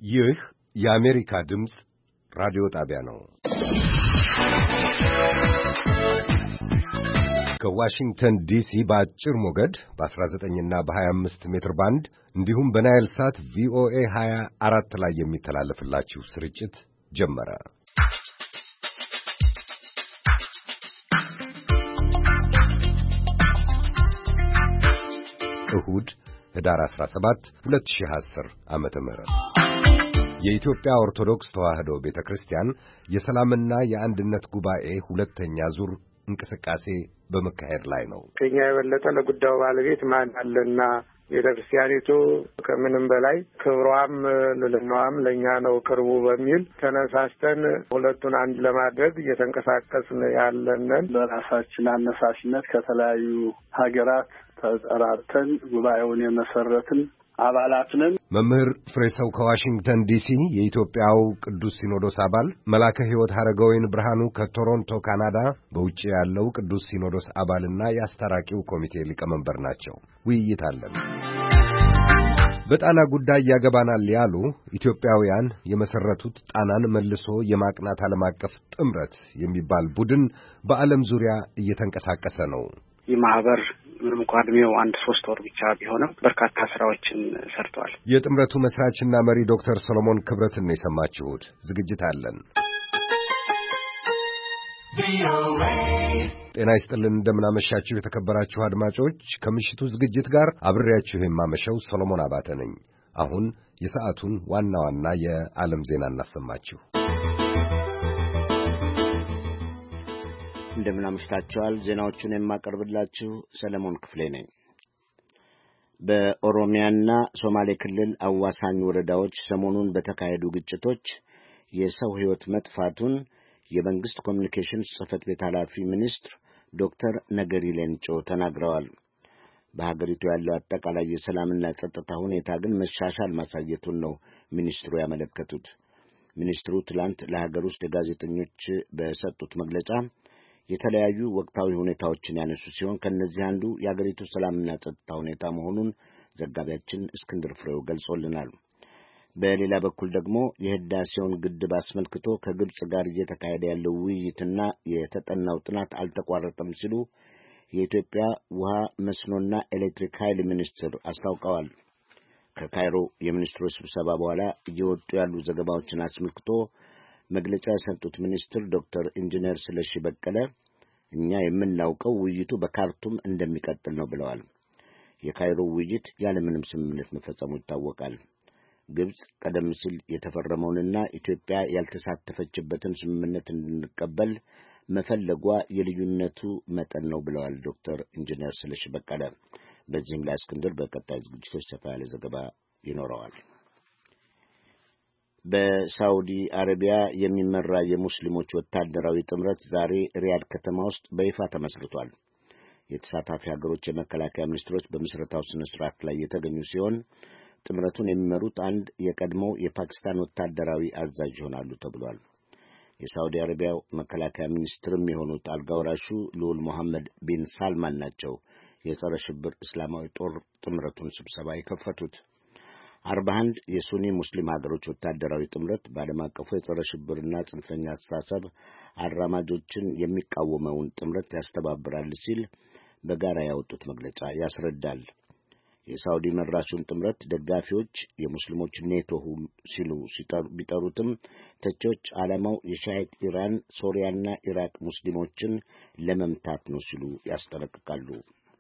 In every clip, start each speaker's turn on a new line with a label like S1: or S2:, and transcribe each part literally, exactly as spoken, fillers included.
S1: ይህ የአሜሪካ ድምፅ ራዲዮ ጣቢያ ነው። ከዋሽንግተን ዲሲ በአጭር ሞገድ በ19 እና በ25 ሜትር ባንድ እንዲሁም በናይል ሳት ቪኦኤ ሃያ አራት ላይ የሚተላለፍላችሁ ስርጭት ጀመረ። እሁድ ህዳር አስራ ሰባት ሁለት ሺህ አስር ዓመተ ምህረት የኢትዮጵያ ኦርቶዶክስ ተዋሕዶ ቤተክርስቲያን የሰላምና የአንድነት ጉባኤ ሁለተኛ ዙር እንቅስቃሴ በመካሄድ ላይ ነው።
S2: ከኛ የበለጠ ለጉዳዩ ባለቤት ማን አለና ቤተክርስቲያኒቱ ከምንም በላይ ክብሯም ልዕልናዋም ለእኛ ነው ቅርቡ በሚል ተነሳስተን ሁለቱን አንድ ለማድረግ እየተንቀሳቀስን ያለንን
S3: በራሳችን አነሳሽነት ከተለያዩ ሀገራት ተጠራርተን ጉባኤውን የመሰረትን አባላትንን
S1: መምህር ፍሬሰው ከዋሽንግተን ዲሲ የኢትዮጵያው ቅዱስ ሲኖዶስ አባል፣ መላከ ሕይወት ሐረገወይን ብርሃኑ ከቶሮንቶ ካናዳ በውጭ ያለው ቅዱስ ሲኖዶስ አባልና የአስታራቂው ኮሚቴ ሊቀመንበር ናቸው። ውይይት አለን። በጣና ጉዳይ ያገባናል ያሉ ኢትዮጵያውያን የመሰረቱት ጣናን መልሶ የማቅናት ዓለም አቀፍ ጥምረት የሚባል ቡድን በዓለም ዙሪያ እየተንቀሳቀሰ ነው።
S4: ይህ ማህበር ምንም እንኳን ዕድሜው አንድ ሶስት ወር ብቻ ቢሆንም በርካታ ስራዎችን ሰርተዋል።
S1: የጥምረቱ መስራችና መሪ ዶክተር ሰሎሞን ክብረትን ነው የሰማችሁት። ዝግጅት አለን። ጤና ይስጥልን፣ እንደምናመሻችሁ የተከበራችሁ አድማጮች። ከምሽቱ ዝግጅት ጋር አብሬያችሁ የማመሸው ሰሎሞን አባተ ነኝ። አሁን የሰዓቱን ዋና ዋና የዓለም ዜና እናሰማችሁ።
S5: እንደምን አምሽታችኋል። ዜናዎቹን የማቀርብላችሁ ሰለሞን ክፍሌ ነኝ። በኦሮሚያና ሶማሌ ክልል አዋሳኝ ወረዳዎች ሰሞኑን በተካሄዱ ግጭቶች የሰው ሕይወት መጥፋቱን የመንግስት ኮሚኒኬሽንስ ጽሕፈት ቤት ኃላፊ ሚኒስትር ዶክተር ነገሪ ሌንጮ ተናግረዋል። በሀገሪቱ ያለው አጠቃላይ የሰላምና ጸጥታ ሁኔታ ግን መሻሻል ማሳየቱን ነው ሚኒስትሩ ያመለከቱት። ሚኒስትሩ ትላንት ለሀገር ውስጥ ጋዜጠኞች በሰጡት መግለጫ የተለያዩ ወቅታዊ ሁኔታዎችን ያነሱ ሲሆን ከነዚህ አንዱ የሀገሪቱ ሰላምና ጸጥታ ሁኔታ መሆኑን ዘጋቢያችን እስክንድር ፍሬው ገልጾልናል። በሌላ በኩል ደግሞ የህዳሴውን ግድብ አስመልክቶ ከግብጽ ጋር እየተካሄደ ያለው ውይይትና የተጠናው ጥናት አልተቋረጠም ሲሉ የኢትዮጵያ ውሃ መስኖና ኤሌክትሪክ ኃይል ሚኒስትር አስታውቀዋል። ከካይሮ የሚኒስትሮች ስብሰባ በኋላ እየወጡ ያሉ ዘገባዎችን አስመልክቶ መግለጫ የሰጡት ሚኒስትር ዶክተር ኢንጂነር ስለሺ በቀለ እኛ የምናውቀው ውይይቱ በካርቱም እንደሚቀጥል ነው ብለዋል። የካይሮ ውይይት ያለምንም ስምምነት መፈጸሙ ይታወቃል። ግብጽ ቀደም ሲል የተፈረመውንና ኢትዮጵያ ያልተሳተፈችበትን ስምምነት እንድንቀበል መፈለጓ የልዩነቱ መጠን ነው ብለዋል ዶክተር ኢንጂነር ስለሺ በቀለ። በዚህም ላይ እስክንድር በቀጣይ ዝግጅቶች ሰፋ ያለ ዘገባ ይኖረዋል። በሳውዲ አረቢያ የሚመራ የሙስሊሞች ወታደራዊ ጥምረት ዛሬ ሪያድ ከተማ ውስጥ በይፋ ተመስርቷል። የተሳታፊ ሀገሮች የመከላከያ ሚኒስትሮች በምስረታው ስነ ስርዓት ላይ የተገኙ ሲሆን ጥምረቱን የሚመሩት አንድ የቀድሞው የፓኪስታን ወታደራዊ አዛዥ ይሆናሉ ተብሏል። የሳውዲ አረቢያው መከላከያ ሚኒስትርም የሆኑት አልጋወራሹ ልዑል መሐመድ ቢን ሳልማን ናቸው የጸረ ሽብር እስላማዊ ጦር ጥምረቱን ስብሰባ የከፈቱት። አርባ አንድ የሱኒ ሙስሊም ሀገሮች ወታደራዊ ጥምረት በዓለም አቀፉ የጸረ ሽብርና ጽንፈኛ አስተሳሰብ አራማጆችን የሚቃወመውን ጥምረት ያስተባብራል ሲል በጋራ ያወጡት መግለጫ ያስረዳል። የሳውዲ መራሹን ጥምረት ደጋፊዎች የሙስሊሞች ኔቶ ሲሉ ቢጠሩትም ተቺዎች ዓላማው የሻይት ኢራን፣ ሶሪያና ኢራቅ ሙስሊሞችን ለመምታት ነው ሲሉ ያስጠነቅቃሉ።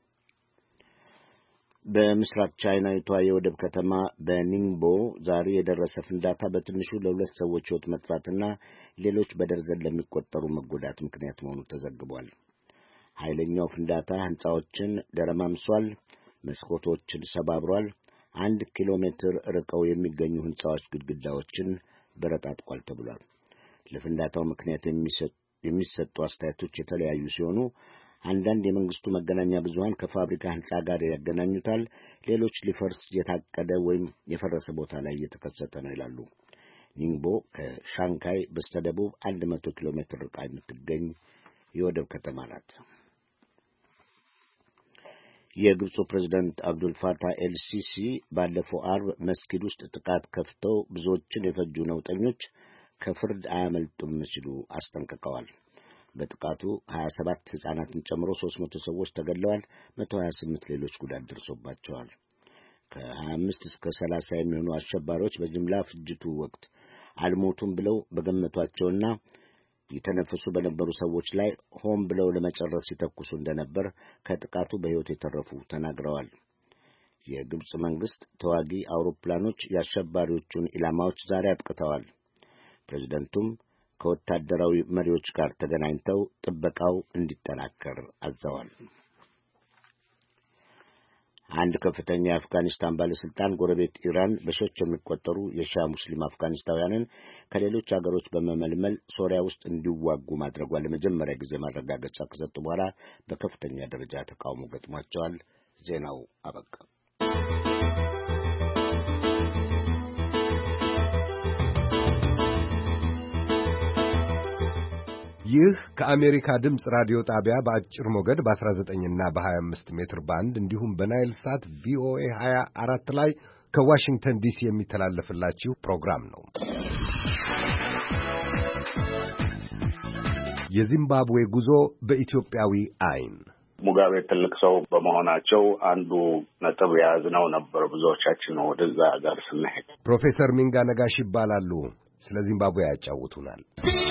S5: በምስራቅ ቻይናዊቷ የወደብ ከተማ በኒንግቦ ዛሬ የደረሰ ፍንዳታ በትንሹ ለሁለት ሰዎች ሕይወት መጥፋትና ሌሎች በደርዘን ለሚቆጠሩ መጎዳት ምክንያት መሆኑ ተዘግቧል። ኃይለኛው ፍንዳታ ሕንጻዎችን ደረማምሷል፣ መስኮቶችን ሰባብሯል፣ አንድ ኪሎ ሜትር ርቀው የሚገኙ ሕንጻዎች ግድግዳዎችን በረጣጥቋል ተብሏል። ለፍንዳታው ምክንያት የሚሰጡ አስተያየቶች የተለያዩ ሲሆኑ አንዳንድ የመንግስቱ መገናኛ ብዙሃን ከፋብሪካ ሕንጻ ጋር ያገናኙታል፣ ሌሎች ሊፈርስ የታቀደ ወይም የፈረሰ ቦታ ላይ እየተከሰተ ነው ይላሉ። ኒንግቦ ከሻንካይ በስተደቡብ አንድ መቶ ኪሎ ሜትር ርቃ የምትገኝ የወደብ ከተማ ናት። የግብፁ ፕሬዝዳንት አብዱል ፋታህ ኤልሲሲ ባለፈው አርብ መስጊድ ውስጥ ጥቃት ከፍተው ብዙዎችን የፈጁ ነውጠኞች ከፍርድ አያመልጡም ሲሉ አስጠንቅቀዋል። በጥቃቱ ሀያ ሰባት ሕፃናትን ጨምሮ ሦስት መቶ ሰዎች ተገድለዋል፣ መቶ ሀያ ስምንት ሌሎች ጉዳት ደርሶባቸዋል። ከሀያ አምስት እስከ ሰላሳ የሚሆኑ አሸባሪዎች በጅምላ ፍጅቱ ወቅት አልሞቱም ብለው በገመቷቸውና የተነፈሱ በነበሩ ሰዎች ላይ ሆን ብለው ለመጨረስ ሲተኩሱ እንደነበር ከጥቃቱ በሕይወት የተረፉ ተናግረዋል። የግብፅ መንግሥት ተዋጊ አውሮፕላኖች የአሸባሪዎቹን ኢላማዎች ዛሬ አጥቅተዋል። ፕሬዝደንቱም ከወታደራዊ መሪዎች ጋር ተገናኝተው ጥበቃው እንዲጠናከር አዘዋል። አንድ ከፍተኛ የአፍጋኒስታን ባለስልጣን ጎረቤት ኢራን በሺዎች የሚቆጠሩ የሺያ ሙስሊም አፍጋኒስታውያንን ከሌሎች አገሮች በመመልመል ሶሪያ ውስጥ እንዲዋጉ ማድረጓ ለመጀመሪያ ጊዜ ማረጋገጫ ከሰጡ በኋላ በከፍተኛ ደረጃ ተቃውሞ ገጥሟቸዋል። ዜናው አበቃ።
S1: ይህ ከአሜሪካ ድምፅ ራዲዮ ጣቢያ በአጭር ሞገድ በ19 እና በ25 ሜትር ባንድ እንዲሁም በናይል ሳት ቪኦኤ ሀያ አራት ላይ ከዋሽንግተን ዲሲ የሚተላለፍላችሁ ፕሮግራም ነው። የዚምባብዌ ጉዞ በኢትዮጵያዊ አይን።
S6: ሙጋቤ ትልቅ ሰው በመሆናቸው አንዱ ነጥብ የያዝነው ነበር ብዙዎቻችን ወደዛ ጋር ስንሄድ።
S1: ፕሮፌሰር ሚንጋ ነጋሽ ይባላሉ። ስለ ዚምባብዌ ያጫውቱናል።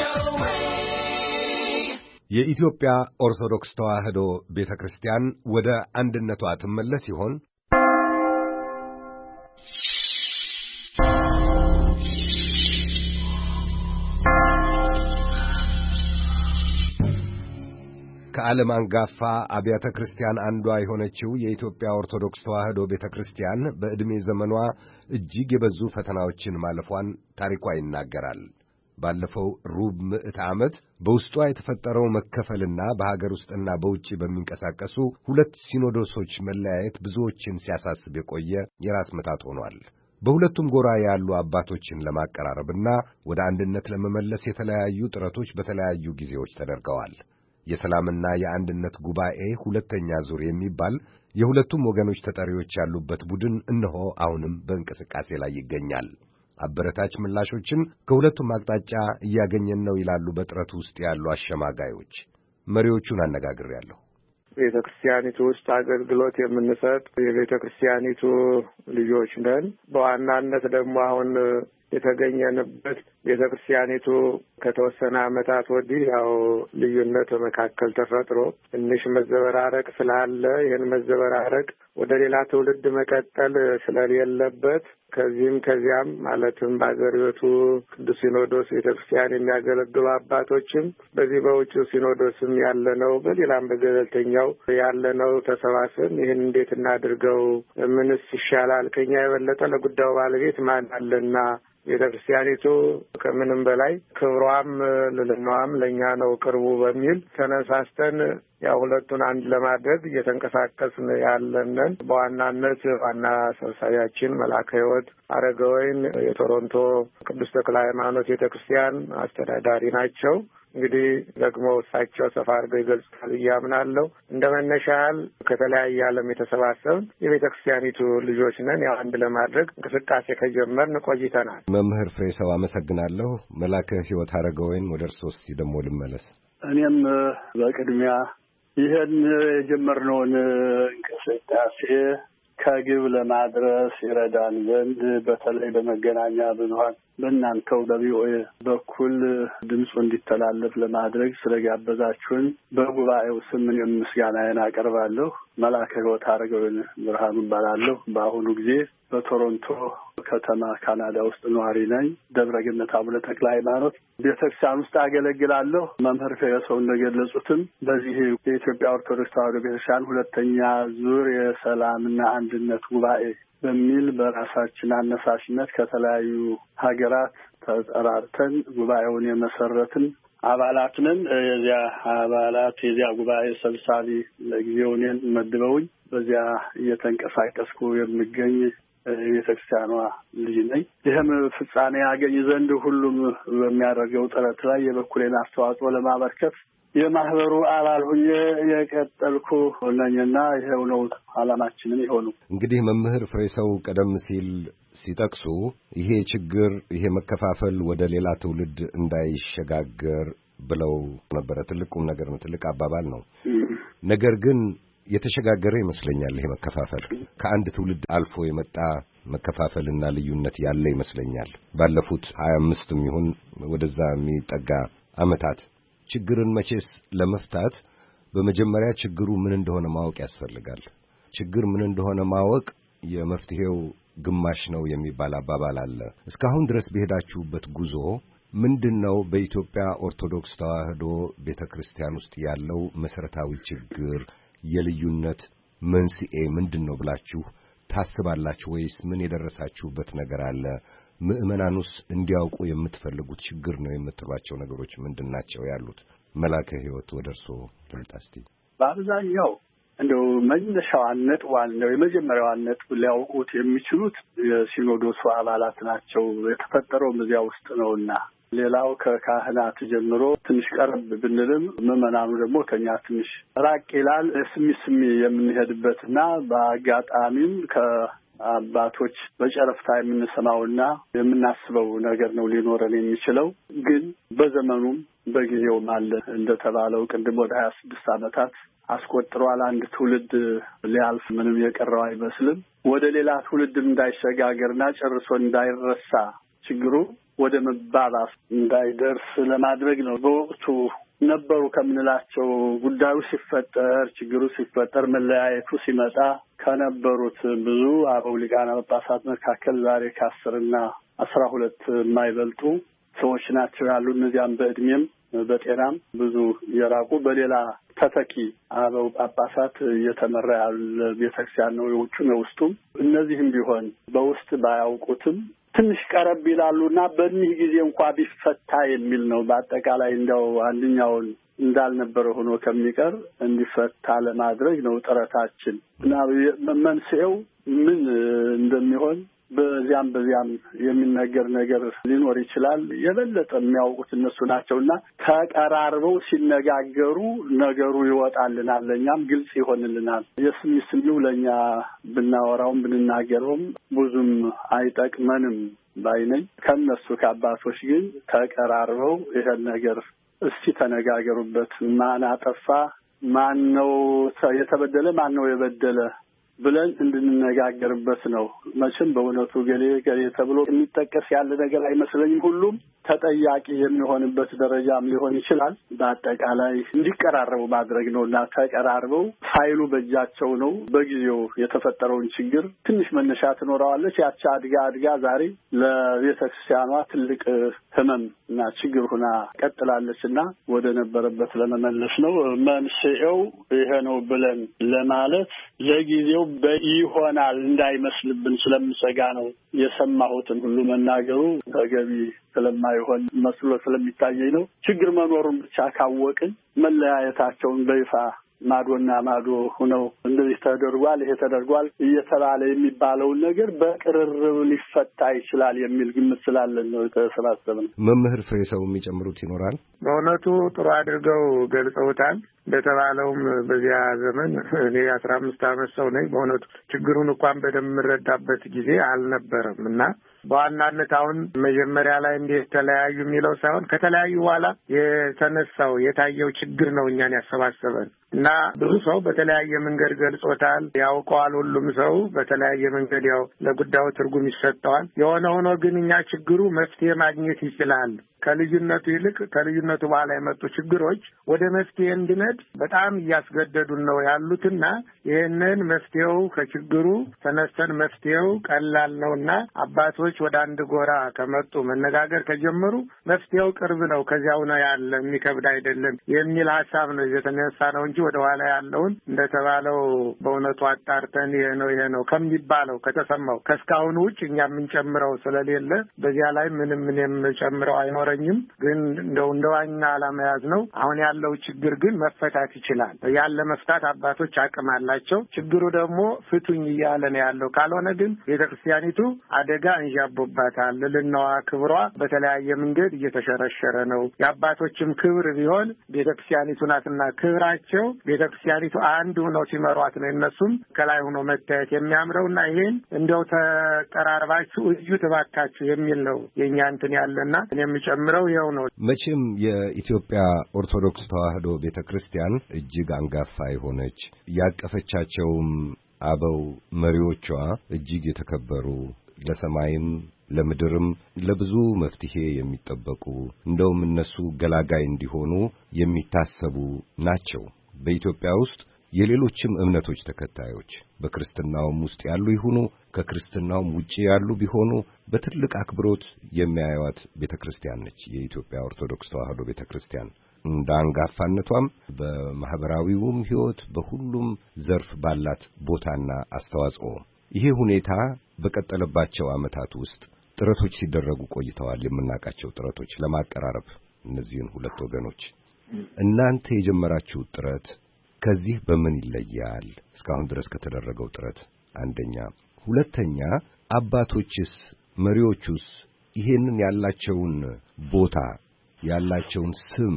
S1: የኢትዮጵያ ኦርቶዶክስ ተዋሕዶ ቤተክርስቲያን ወደ አንድነቷ ትመለስ ይሆን? ከዓለም አንጋፋ አብያተ ክርስቲያን አንዷ የሆነችው የኢትዮጵያ ኦርቶዶክስ ተዋሕዶ ቤተክርስቲያን በዕድሜ ዘመኗ እጅግ የበዙ ፈተናዎችን ማለፏን ታሪኳ ይናገራል። ባለፈው ሩብ ምዕተ ዓመት በውስጧ የተፈጠረው መከፈልና በሀገር ውስጥና በውጭ በሚንቀሳቀሱ ሁለት ሲኖዶሶች መለያየት ብዙዎችን ሲያሳስብ የቆየ የራስ ምታት ሆኗል። በሁለቱም ጎራ ያሉ አባቶችን ለማቀራረብና ወደ አንድነት ለመመለስ የተለያዩ ጥረቶች በተለያዩ ጊዜዎች ተደርገዋል። የሰላምና የአንድነት ጉባኤ ሁለተኛ ዙር የሚባል የሁለቱም ወገኖች ተጠሪዎች ያሉበት ቡድን እነሆ አሁንም በእንቅስቃሴ ላይ ይገኛል። አበረታች ምላሾችን ከሁለቱም አቅጣጫ እያገኘን ነው ይላሉ በጥረቱ ውስጥ ያሉ አሸማጋዮች። መሪዎቹን አነጋግሬያለሁ።
S2: ቤተ ክርስቲያኒቱ ውስጥ አገልግሎት የምንሰጥ የቤተ ክርስቲያኒቱ ልጆች ነን። በዋናነት ደግሞ አሁን የተገኘንበት ቤተ ክርስቲያኒቱ ከተወሰነ ዓመታት ወዲህ ያው ልዩነት መካከል ተፈጥሮ ትንሽ መዘበራረቅ ስላለ ይህን መዘበራረቅ ወደ ሌላ ትውልድ መቀጠል ስለሌለበት ከዚህም ከዚያም ማለትም በአገሪቱ ቅዱስ ሲኖዶስ ቤተ ክርስቲያን የሚያገለግሉ አባቶችም በዚህ በውጭው ሲኖዶስም ያለነው በሌላም በገለልተኛው ያለነው ተሰባስበን ይህን እንዴት እናድርገው፣ ምንስ ይሻላል፣ ከኛ የበለጠ ለጉዳዩ ባለቤት ማን አለና ቤተ ክርስቲያኒቱ ከምንም በላይ ክብሯም ልዕልናዋም ለእኛ ነው ቅርቡ በሚል ተነሳስተን ያው ሁለቱን አንድ ለማድረግ እየተንቀሳቀስን ያለንን። በዋናነት ዋና ሰብሳቢያችን መልአከ ሕይወት አረጋወይን የቶሮንቶ ቅዱስ ተክለ ሃይማኖት ቤተ ክርስቲያን አስተዳዳሪ ናቸው። እንግዲህ ደግሞ እሳቸው ሰፋ አድርገው ይገልጻል እያምናለሁ። እንደ መነሻ ያህል ከተለያየ ዓለም የተሰባሰብን የቤተ ክርስቲያኒቱ ልጆች ነን። ያው አንድ ለማድረግ እንቅስቃሴ ከጀመርን ቆይተናል።
S1: መምህር ፍሬ ሰው አመሰግናለሁ። መልአከ ሕይወት አረጋወይን ወደ እርስዎ እስኪ ደግሞ ልመለስ።
S3: እኔም በቅድሚያ ይህን የጀመርነውን እንቅስቃሴ ከግብ ለማድረስ ይረዳን ዘንድ በተለይ በመገናኛ ብዙኃን በእናንተው በቪኦኤ በኩል ድምፁ እንዲተላለፍ ለማድረግ ስለጋበዛችሁን በጉባኤው ስም እኔም ምስጋናዬን አቀርባለሁ። መልአከ ሕይወት አረጋወይን ብርሃኑ እባላለሁ። በአሁኑ ጊዜ በቶሮንቶ ከተማ ካናዳ ውስጥ ነዋሪ ነኝ። ደብረ ገነት አቡነ ተክለ ሃይማኖት ቤተክርስቲያን ውስጥ አገለግላለሁ። መምህር ፈየሰው እንደገለጹትም በዚህ የኢትዮጵያ ኦርቶዶክስ ተዋሕዶ ቤተክርስቲያን ሁለተኛ ዙር የሰላምና አንድነት ጉባኤ በሚል በራሳችን አነሳሽነት ከተለያዩ ሀገራት ተጠራርተን ጉባኤውን የመሰረትን አባላት ነን። የዚያ አባላት የዚያ ጉባኤ ሰብሳቢ ለጊዜው እኔን መድበውኝ በዚያ እየተንቀሳቀስኩ የምገኝ የቤተክርስቲያኗ ልጅ ነኝ። ይህም ፍጻሜ ያገኝ ዘንድ ሁሉም በሚያደርገው ጥረት ላይ የበኩሌን አስተዋጽኦ ለማበርከት የማህበሩ አባል ሆኜ የቀጠልኩ ነኝና ይሄው ነው ዓላማችንን ይሆኑ።
S1: እንግዲህ መምህር ፍሬሰው ቀደም ሲል ሲጠቅሱ ይሄ ችግር ይሄ መከፋፈል ወደ ሌላ ትውልድ እንዳይሸጋገር ብለው ነበረ። ትልቁም ነገር ነው፣ ትልቅ አባባል ነው። ነገር ግን የተሸጋገረ ይመስለኛል። ይሄ መከፋፈል ከአንድ ትውልድ አልፎ የመጣ መከፋፈልና ልዩነት ያለ ይመስለኛል። ባለፉት ሀያ አምስትም ይሁን ወደዛ የሚጠጋ ዓመታት ችግርን መቼስ ለመፍታት በመጀመሪያ ችግሩ ምን እንደሆነ ማወቅ ያስፈልጋል። ችግር ምን እንደሆነ ማወቅ የመፍትሄው ግማሽ ነው የሚባል አባባል አለ። እስካሁን ድረስ በሄዳችሁበት ጉዞ ምንድነው በኢትዮጵያ ኦርቶዶክስ ተዋሕዶ ቤተክርስቲያን ውስጥ ያለው መሰረታዊ ችግር፣ የልዩነት መንስኤ ምንድነው ብላችሁ ታስባላችሁ ወይስ ምን የደረሳችሁበት ነገር አለ? ምዕመናኑስ እንዲያውቁ የምትፈልጉት ችግር ነው የምትሏቸው ነገሮች ምንድናቸው ያሉት? መላከ ሕይወት ወደርሶ ልምጣስቲ።
S3: በአብዛኛው እንደው መነሻዋን ነጥቧን ነው የመጀመሪያዋን ነጥብ ሊያውቁት የሚችሉት የሲኖዶሱ አባላት ናቸው። የተፈጠረውም እዚያ ውስጥ ነውና ሌላው ከካህናት ጀምሮ ትንሽ ቀረብ ብንልም ምዕመናኑ ደግሞ ከኛ ትንሽ ራቅ ይላል። ስሚ ስሚ የምንሄድበትና በአጋጣሚም ከአባቶች በጨረፍታ የምንሰማውና የምናስበው ነገር ነው ሊኖረን የሚችለው። ግን በዘመኑም በጊዜውም አለ እንደተባለው ቅድም ወደ ሀያ ስድስት ዓመታት አስቆጥሯል። አንድ ትውልድ ሊያልፍ ምንም የቀረው አይመስልም። ወደ ሌላ ትውልድ እንዳይሸጋገርና ጨርሶ እንዳይረሳ ችግሩ ወደ መባባስ እንዳይደርስ ለማድረግ ነው። በወቅቱ ነበሩ ከምንላቸው ጉዳዩ ሲፈጠር ችግሩ ሲፈጠር መለያየቱ ሲመጣ ከነበሩት ብዙ አበው ሊቃነ ጳጳሳት መካከል ዛሬ ከአስርና አስራ ሁለት የማይበልጡ ሰዎች ናቸው ያሉ። እነዚያም በእድሜም በጤናም ብዙ የራቁ በሌላ ተተኪ አበው ጳጳሳት እየተመራ ያለ ቤተክርስቲያን ነው፣ የውጩም የውስጡም። እነዚህም ቢሆን በውስጥ ባያውቁትም ትንሽ ቀረብ ይላሉና በእኒህ ጊዜ እንኳ ቢፈታ የሚል ነው። በአጠቃላይ እንደው አንደኛውን እንዳልነበረ ሆኖ ከሚቀር እንዲፈታ ለማድረግ ነው ጥረታችን እና መንስኤው ምን እንደሚሆን በዚያም በዚያም የሚነገር ነገር ሊኖር ይችላል። የበለጠ የሚያውቁት እነሱ ናቸውና ተቀራርበው ሲነጋገሩ ነገሩ ይወጣልናል፣ ለኛም ግልጽ ይሆንልናል። የስሚ ስሚው ለኛ ብናወራውም ብንናገረውም ብዙም አይጠቅመንም ባይነኝ። ከነሱ ከአባቶች ግን ተቀራርበው ይሄን ነገር እስቲ ተነጋገሩበት፣ ማን አጠፋ፣ ማን ነው የተበደለ፣ ማን ነው የበደለ ብለን እንድንነጋገርበት ነው። መቼም በእውነቱ ገሌ ገሌ ተብሎ የሚጠቀስ ያለ ነገር አይመስለኝም። ሁሉም ተጠያቂ የሚሆንበት ደረጃም ሊሆን ይችላል። በአጠቃላይ እንዲቀራረቡ ማድረግ ነው እና ተቀራርበው ፋይሉ በእጃቸው ነው። በጊዜው የተፈጠረውን ችግር ትንሽ መነሻ ትኖረዋለች። ያቺ አድጋ አድጋ ዛሬ ለቤተ ክርስቲያኗ ትልቅ ሕመም እና ችግር ሆና ቀጥላለች እና ወደ ነበረበት ለመመለስ ነው። መንስኤው ይሄ ነው ብለን ለማለት ለጊዜው በይሆናል እንዳይመስልብን ስለምሰጋ ነው የሰማሁትን ሁሉ መናገሩ ተገቢ ስለማይሆን መስሎ ስለሚታየኝ ነው። ችግር መኖሩን ብቻ ካወቅን መለያየታቸውን በይፋ ማዶና ማዶ ሆነው እንደዚህ ተደርጓል ይሄ ተደርጓል እየተባለ የሚባለውን ነገር በቅርርብ ሊፈታ ይችላል የሚል ግምት ስላለን ነው የተሰባሰብነው።
S1: መምህር ፍሬሰው የሚጨምሩት ይኖራል?
S2: በእውነቱ ጥሩ አድርገው ገልጸውታል። እንደተባለውም በዚያ ዘመን እኔ አስራ አምስት ዓመት ሰው ነኝ። በእውነቱ ችግሩን እንኳን በደንብ የምረዳበት ጊዜ አልነበረም እና በዋናነት አሁን መጀመሪያ ላይ እንዴት ተለያዩ የሚለው ሳይሆን ከተለያዩ በኋላ የተነሳው የታየው ችግር ነው እኛን ያሰባሰበን እና ብዙ ሰው በተለያየ መንገድ ገልጾታል፣ ያውቀዋል። ሁሉም ሰው በተለያየ መንገድ ያው ለጉዳዩ ትርጉም ይሰጠዋል። የሆነ ሆኖ ግን እኛ ችግሩ መፍትሄ ማግኘት ይችላል። ከልዩነቱ ይልቅ ከልዩነቱ በኋላ የመጡ ችግሮች ወደ መፍትሄ እንድንሄድ በጣም እያስገደዱን ነው ያሉትና ይህንን መፍትሄው ከችግሩ ተነስተን መፍትሄው ቀላል ነውና አባቶች ወደ አንድ ጎራ ከመጡ መነጋገር ከጀመሩ መፍትሄው ቅርብ ነው፣ ከዚያው ነው ያለ፣ የሚከብድ አይደለም የሚል ሀሳብ ነው የተነሳ ነው እንጂ ወደ ኋላ ያለውን እንደተባለው በእውነቱ አጣርተን ይሄ ነው ይሄ ነው ከሚባለው ከተሰማው ከስካሁን ውጭ እኛ የምንጨምረው ስለሌለ በዚያ ላይ ምንም ምንም ጨምረው አይኖር ቢኖረኝም ግን እንደው እንደዋኛ አላማያዝ ነው። አሁን ያለው ችግር ግን መፈታት ይችላል። ያለ መፍታት አባቶች አቅም አላቸው። ችግሩ ደግሞ ፍቱኝ እያለ ነው ያለው። ካልሆነ ግን ቤተክርስቲያኒቱ አደጋ እንዣቦባታል። ልልናዋ ክብሯ በተለያየ መንገድ እየተሸረሸረ ነው። የአባቶችም ክብር ቢሆን ቤተክርስቲያኒቱ ናትና ክብራቸው ቤተክርስቲያኒቱ አንድ ሆነው ሲመሯት ነው እነሱም ከላይ ሆኖ መታየት የሚያምረውና ይሄን እንደው ተቀራርባችሁ እዩ ተባካችሁ የሚል ነው የኛ እንትን ያለና እኔ የምጨምረው ይኸው ነው።
S1: መቼም የኢትዮጵያ ኦርቶዶክስ ተዋሕዶ ቤተክርስቲያን እጅግ አንጋፋ የሆነች ያቀፈቻቸውም አበው መሪዎቿ እጅግ የተከበሩ ለሰማይም ለምድርም ለብዙ መፍትሄ የሚጠበቁ እንደውም እነሱ ገላጋይ እንዲሆኑ የሚታሰቡ ናቸው። በኢትዮጵያ ውስጥ የሌሎችም እምነቶች ተከታዮች በክርስትናውም ውስጥ ያሉ ይሁኑ ከክርስትናውም ውጪ ያሉ ቢሆኑ በትልቅ አክብሮት የሚያዩት ቤተክርስቲያን ነች የኢትዮጵያ ኦርቶዶክስ ተዋሕዶ ቤተክርስቲያን። እንደ አንጋፋነቷም በማህበራዊውም ሕይወት በሁሉም ዘርፍ ባላት ቦታና አስተዋጽኦ ይሄ ሁኔታ በቀጠለባቸው ዓመታት ውስጥ ጥረቶች ሲደረጉ ቆይተዋል። የምናውቃቸው ጥረቶች ለማቀራረብ እነዚህን ሁለት ወገኖች እናንተ የጀመራችሁ ጥረት ከዚህ በምን ይለያል እስካሁን ድረስ ከተደረገው ጥረት? አንደኛ። ሁለተኛ፣ አባቶችስ መሪዎቹስ ይሄንን ያላቸውን ቦታ ያላቸውን ስም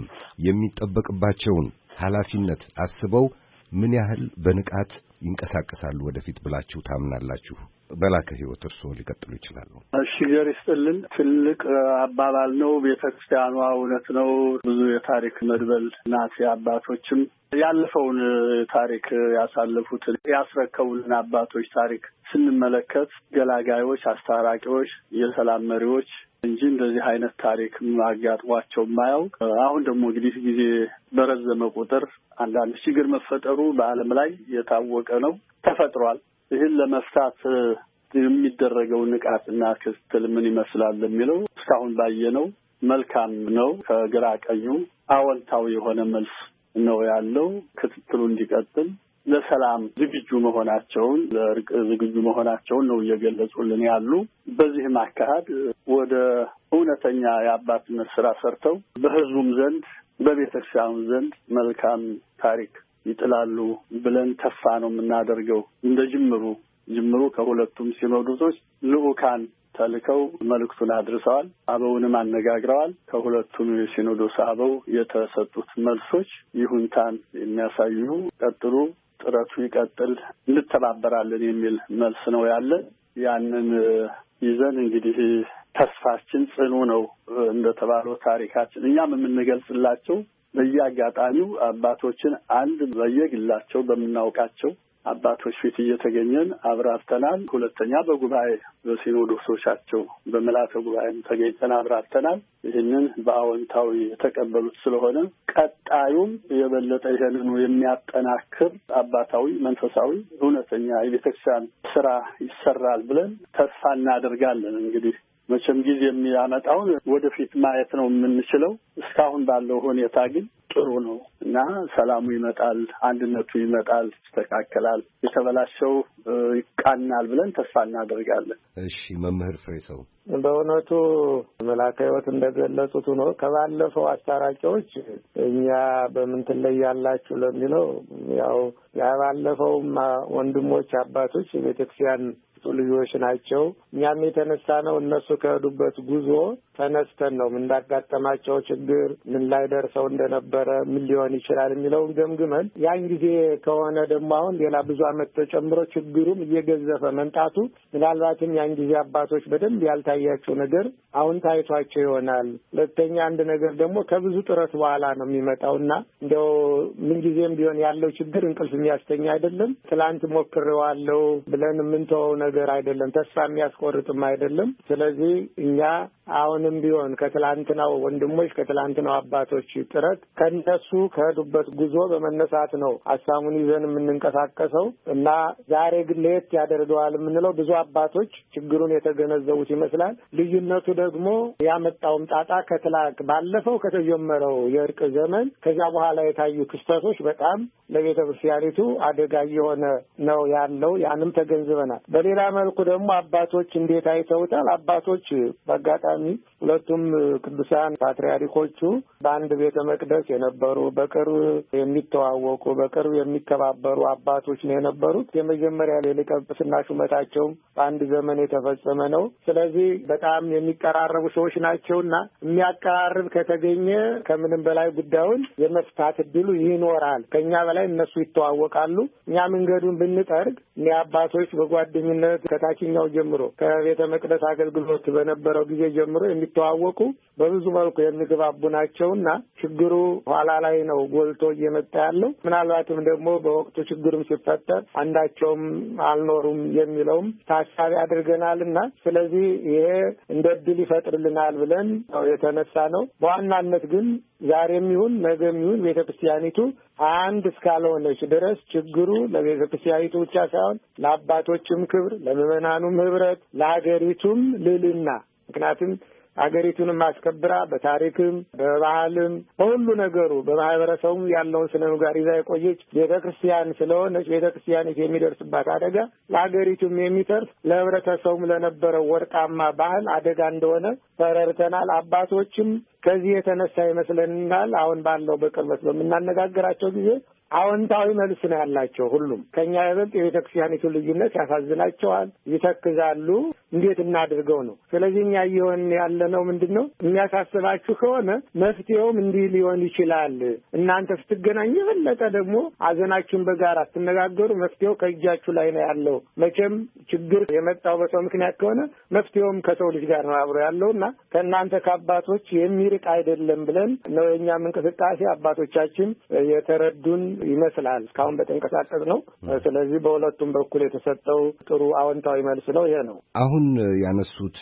S1: የሚጠበቅባቸውን ኃላፊነት አስበው ምን ያህል በንቃት ይንቀሳቀሳሉ ወደፊት ብላችሁ ታምናላችሁ? በላከ ሕይወት እርስዎ ሊቀጥሉ ይችላሉ።
S3: እሺ፣ ገር ይስጥልን። ትልቅ አባባል ነው። ቤተክርስቲያኗ እውነት ነው ብዙ የታሪክ መድበል ናት። አባቶችም ያለፈውን ታሪክ ያሳለፉትን ያስረከቡልን አባቶች ታሪክ ስንመለከት ገላጋዮች፣ አስታራቂዎች፣ የሰላም መሪዎች እንጂ እንደዚህ አይነት ታሪክ ማጋጥሟቸው ማያውቅ። አሁን ደግሞ እንግዲህ ጊዜ በረዘመ ቁጥር አንዳንድ ችግር መፈጠሩ በዓለም ላይ የታወቀ ነው፣ ተፈጥሯል። ይህን ለመፍታት የሚደረገው ንቃትና ክትትል ምን ይመስላል የሚለው እስካሁን ባየነው መልካም ነው። ከግራ ቀኙ አዎንታዊ የሆነ መልስ ነው ያለው። ክትትሉ እንዲቀጥል ለሰላም ዝግጁ መሆናቸውን ለእርቅ ዝግጁ መሆናቸውን ነው እየገለጹልን ያሉ። በዚህም አካሄድ ወደ እውነተኛ የአባትነት ስራ ሰርተው በሕዝቡም ዘንድ በቤተክርስቲያኑ ዘንድ መልካም ታሪክ ይጥላሉ ብለን ተስፋ ነው የምናደርገው። እንደ ጅምሩ ጅምሩ ከሁለቱም ሲኖዶሶች ልዑካን ተልከው መልእክቱን አድርሰዋል። አበውንም አነጋግረዋል። ከሁለቱም የሲኖዶስ አበው የተሰጡት መልሶች ይሁንታን የሚያሳዩ ቀጥሉ፣ ጥረቱ ይቀጥል፣ እንተባበራለን የሚል መልስ ነው ያለን። ያንን ይዘን እንግዲህ ተስፋችን ጽኑ ነው። እንደተባለው ታሪካችን እኛም የምንገልጽላቸው በየአጋጣሚው አባቶችን አንድ በየግላቸው በምናውቃቸው አባቶች ፊት እየተገኘን አብራርተናል። ሁለተኛ በጉባኤ በሲኖዶሶቻቸው በመላተ ጉባኤም ተገኝተን አብራርተናል። ይህንን በአዎንታዊ የተቀበሉት ስለሆነ ቀጣዩም የበለጠ ይሄንኑ የሚያጠናክር አባታዊ መንፈሳዊ እውነተኛ የቤተክርስቲያን ስራ ይሰራል ብለን ተስፋ እናደርጋለን። እንግዲህ መቼም ጊዜ የሚያመጣውን ወደፊት ማየት ነው የምንችለው። እስካሁን ባለው ሁኔታ ግን ጥሩ ነው እና ሰላሙ ይመጣል፣ አንድነቱ ይመጣል፣ ይስተካከላል፣ የተበላሸው ይቃናል ብለን ተስፋ እናደርጋለን።
S1: እሺ፣ መምህር ፍሬሰው
S2: በእውነቱ መላከ ሕይወት እንደገለጹት ነው። ከባለፈው አስታራቂዎች እኛ በምን ትለያላችሁ ለሚለው ያው ያባለፈውም ወንድሞች አባቶች የቤተክርስቲያን ልጆች ናቸው። እኛም የተነሳ ነው እነሱ ከሄዱበት ጉዞ ተነስተን ነው ምን እንዳጋጠማቸው ችግር ምን ላይ ደርሰው እንደነበረ ምን ሊሆን ይችላል የሚለውን ገምግመን ያን ጊዜ ከሆነ ደግሞ አሁን ሌላ ብዙ ዓመት ተጨምሮ ችግሩም እየገዘፈ መምጣቱ ምናልባትም ያን ጊዜ አባቶች በደንብ ያልታያቸው ነገር አሁን ታይቷቸው ይሆናል። ሁለተኛ አንድ ነገር ደግሞ ከብዙ ጥረት በኋላ ነው የሚመጣውና እንደው ምን ጊዜም ቢሆን ያለው ችግር እንቅልፍ የሚያስተኛ አይደለም። ትላንት ሞክሬዋለሁ ብለን የምንተወው ነገር አይደለም፣ ተስፋ የሚያስቆርጥም አይደለም። ስለዚህ እኛ አሁንም ቢሆን ከትላንትናው ወንድሞች ከትላንትናው አባቶች ጥረት ከነሱ ከሄዱበት ጉዞ በመነሳት ነው ሀሳቡን ይዘን የምንንቀሳቀሰው እና ዛሬ ግን ለየት ያደርገዋል የምንለው ብዙ አባቶች ችግሩን የተገነዘቡት ይመስላል። ልዩነቱ ደግሞ ያመጣውም ጣጣ ከትላንት ባለፈው ከተጀመረው የእርቅ ዘመን ከዚያ በኋላ የታዩ ክስተቶች በጣም ለቤተ ክርስቲያኒቱ አደጋ የሆነ ነው ያለው። ያንም ተገንዝበናል። በሌላ መልኩ ደግሞ አባቶች እንዴት አይተውታል? አባቶች በአጋጣሚ ሁለቱም ቅዱሳን ፓትርያርኮቹ በአንድ ቤተ መቅደስ የነበሩ በቅርብ የሚተዋወቁ በቅርብ የሚከባበሩ አባቶች ነው የነበሩት። የመጀመሪያ ሊቀ ጵጵስና ሹመታቸውም በአንድ ዘመን የተፈጸመ ነው። ስለዚህ በጣም የሚቀራረቡ ሰዎች ናቸውና የሚያቀራርብ ከተገኘ ከምንም በላይ ጉዳዩን የመፍታት እድሉ ይኖራል። ከኛ በላይ እነሱ ይተዋወቃሉ። እኛ መንገዱን ብንጠርግ እኔ አባቶች በጓደኝነት ከታችኛው ጀምሮ ከቤተ መቅደስ አገልግሎት በነበረው ጊዜ ጀምሮ የሚተዋወቁ በብዙ መልኩ የሚግባቡ ናቸውና ችግሩ ኋላ ላይ ነው ጎልቶ እየመጣ ያለው። ምናልባትም ደግሞ በወቅቱ ችግሩም ሲፈጠር አንዳቸውም አልኖሩም የሚለውም ታሳቢ አድርገናልና ስለዚህ ይሄ እንደ ዕድል ይፈጥርልናል ብለን ነው የተነሳ ነው። በዋናነት ግን ዛሬም ይሁን ነገም ይሁን ቤተ ክርስቲያኒቱ አንድ እስካልሆነች ድረስ ችግሩ ለቤተ ክርስቲያኒቱ ብቻ ሳይሆን ለአባቶችም ክብር፣ ለምዕመናኑም ህብረት፣ ለሀገሪቱም ልዕልና ምክንያቱም አገሪቱንም ማስከብራ በታሪክም በባህልም በሁሉ ነገሩ በማህበረሰቡም ያለውን ስነ ምግባር ይዛ የቆየች ቤተክርስቲያን ስለሆነች ቤተክርስቲያን የሚደርስባት አደጋ ለአገሪቱም የሚተርፍ ለህብረተሰቡም ለነበረው ወርቃማ ባህል አደጋ እንደሆነ ተረድተናል። አባቶችም ከዚህ የተነሳ ይመስለናል አሁን ባለው በቅርበት በምናነጋግራቸው ጊዜ አዎንታዊ መልስ ነው ያላቸው። ሁሉም ከኛ ይበልጥ የቤተክርስቲያኒቱ ልዩነት ያሳዝናቸዋል፣ ይተክዛሉ። እንዴት እናድርገው ነው። ስለዚህ እኛ እየሆን ያለነው ምንድነው? የሚያሳስባችሁ ከሆነ መፍትሄውም እንዲህ ሊሆን ይችላል። እናንተ ስትገናኙ የበለጠ ደግሞ አዘናችሁን በጋራ ስትነጋገሩ መፍትሄው ከእጃችሁ ላይ ነው ያለው። መቼም ችግር የመጣው በሰው ምክንያት ከሆነ መፍትሄውም ከሰው ልጅ ጋር ነው አብሮ ያለውና ከእናንተ ከአባቶች የሚርቅ አይደለም ብለን ነው የእኛም እንቅስቃሴ አባቶቻችን የተረዱን ይመስላል እስካሁን በተንቀሳቀስ ነው። ስለዚህ በሁለቱም በኩል የተሰጠው ጥሩ አዎንታዊ መልስ ነው። ይሄ ነው።
S1: አሁን ያነሱት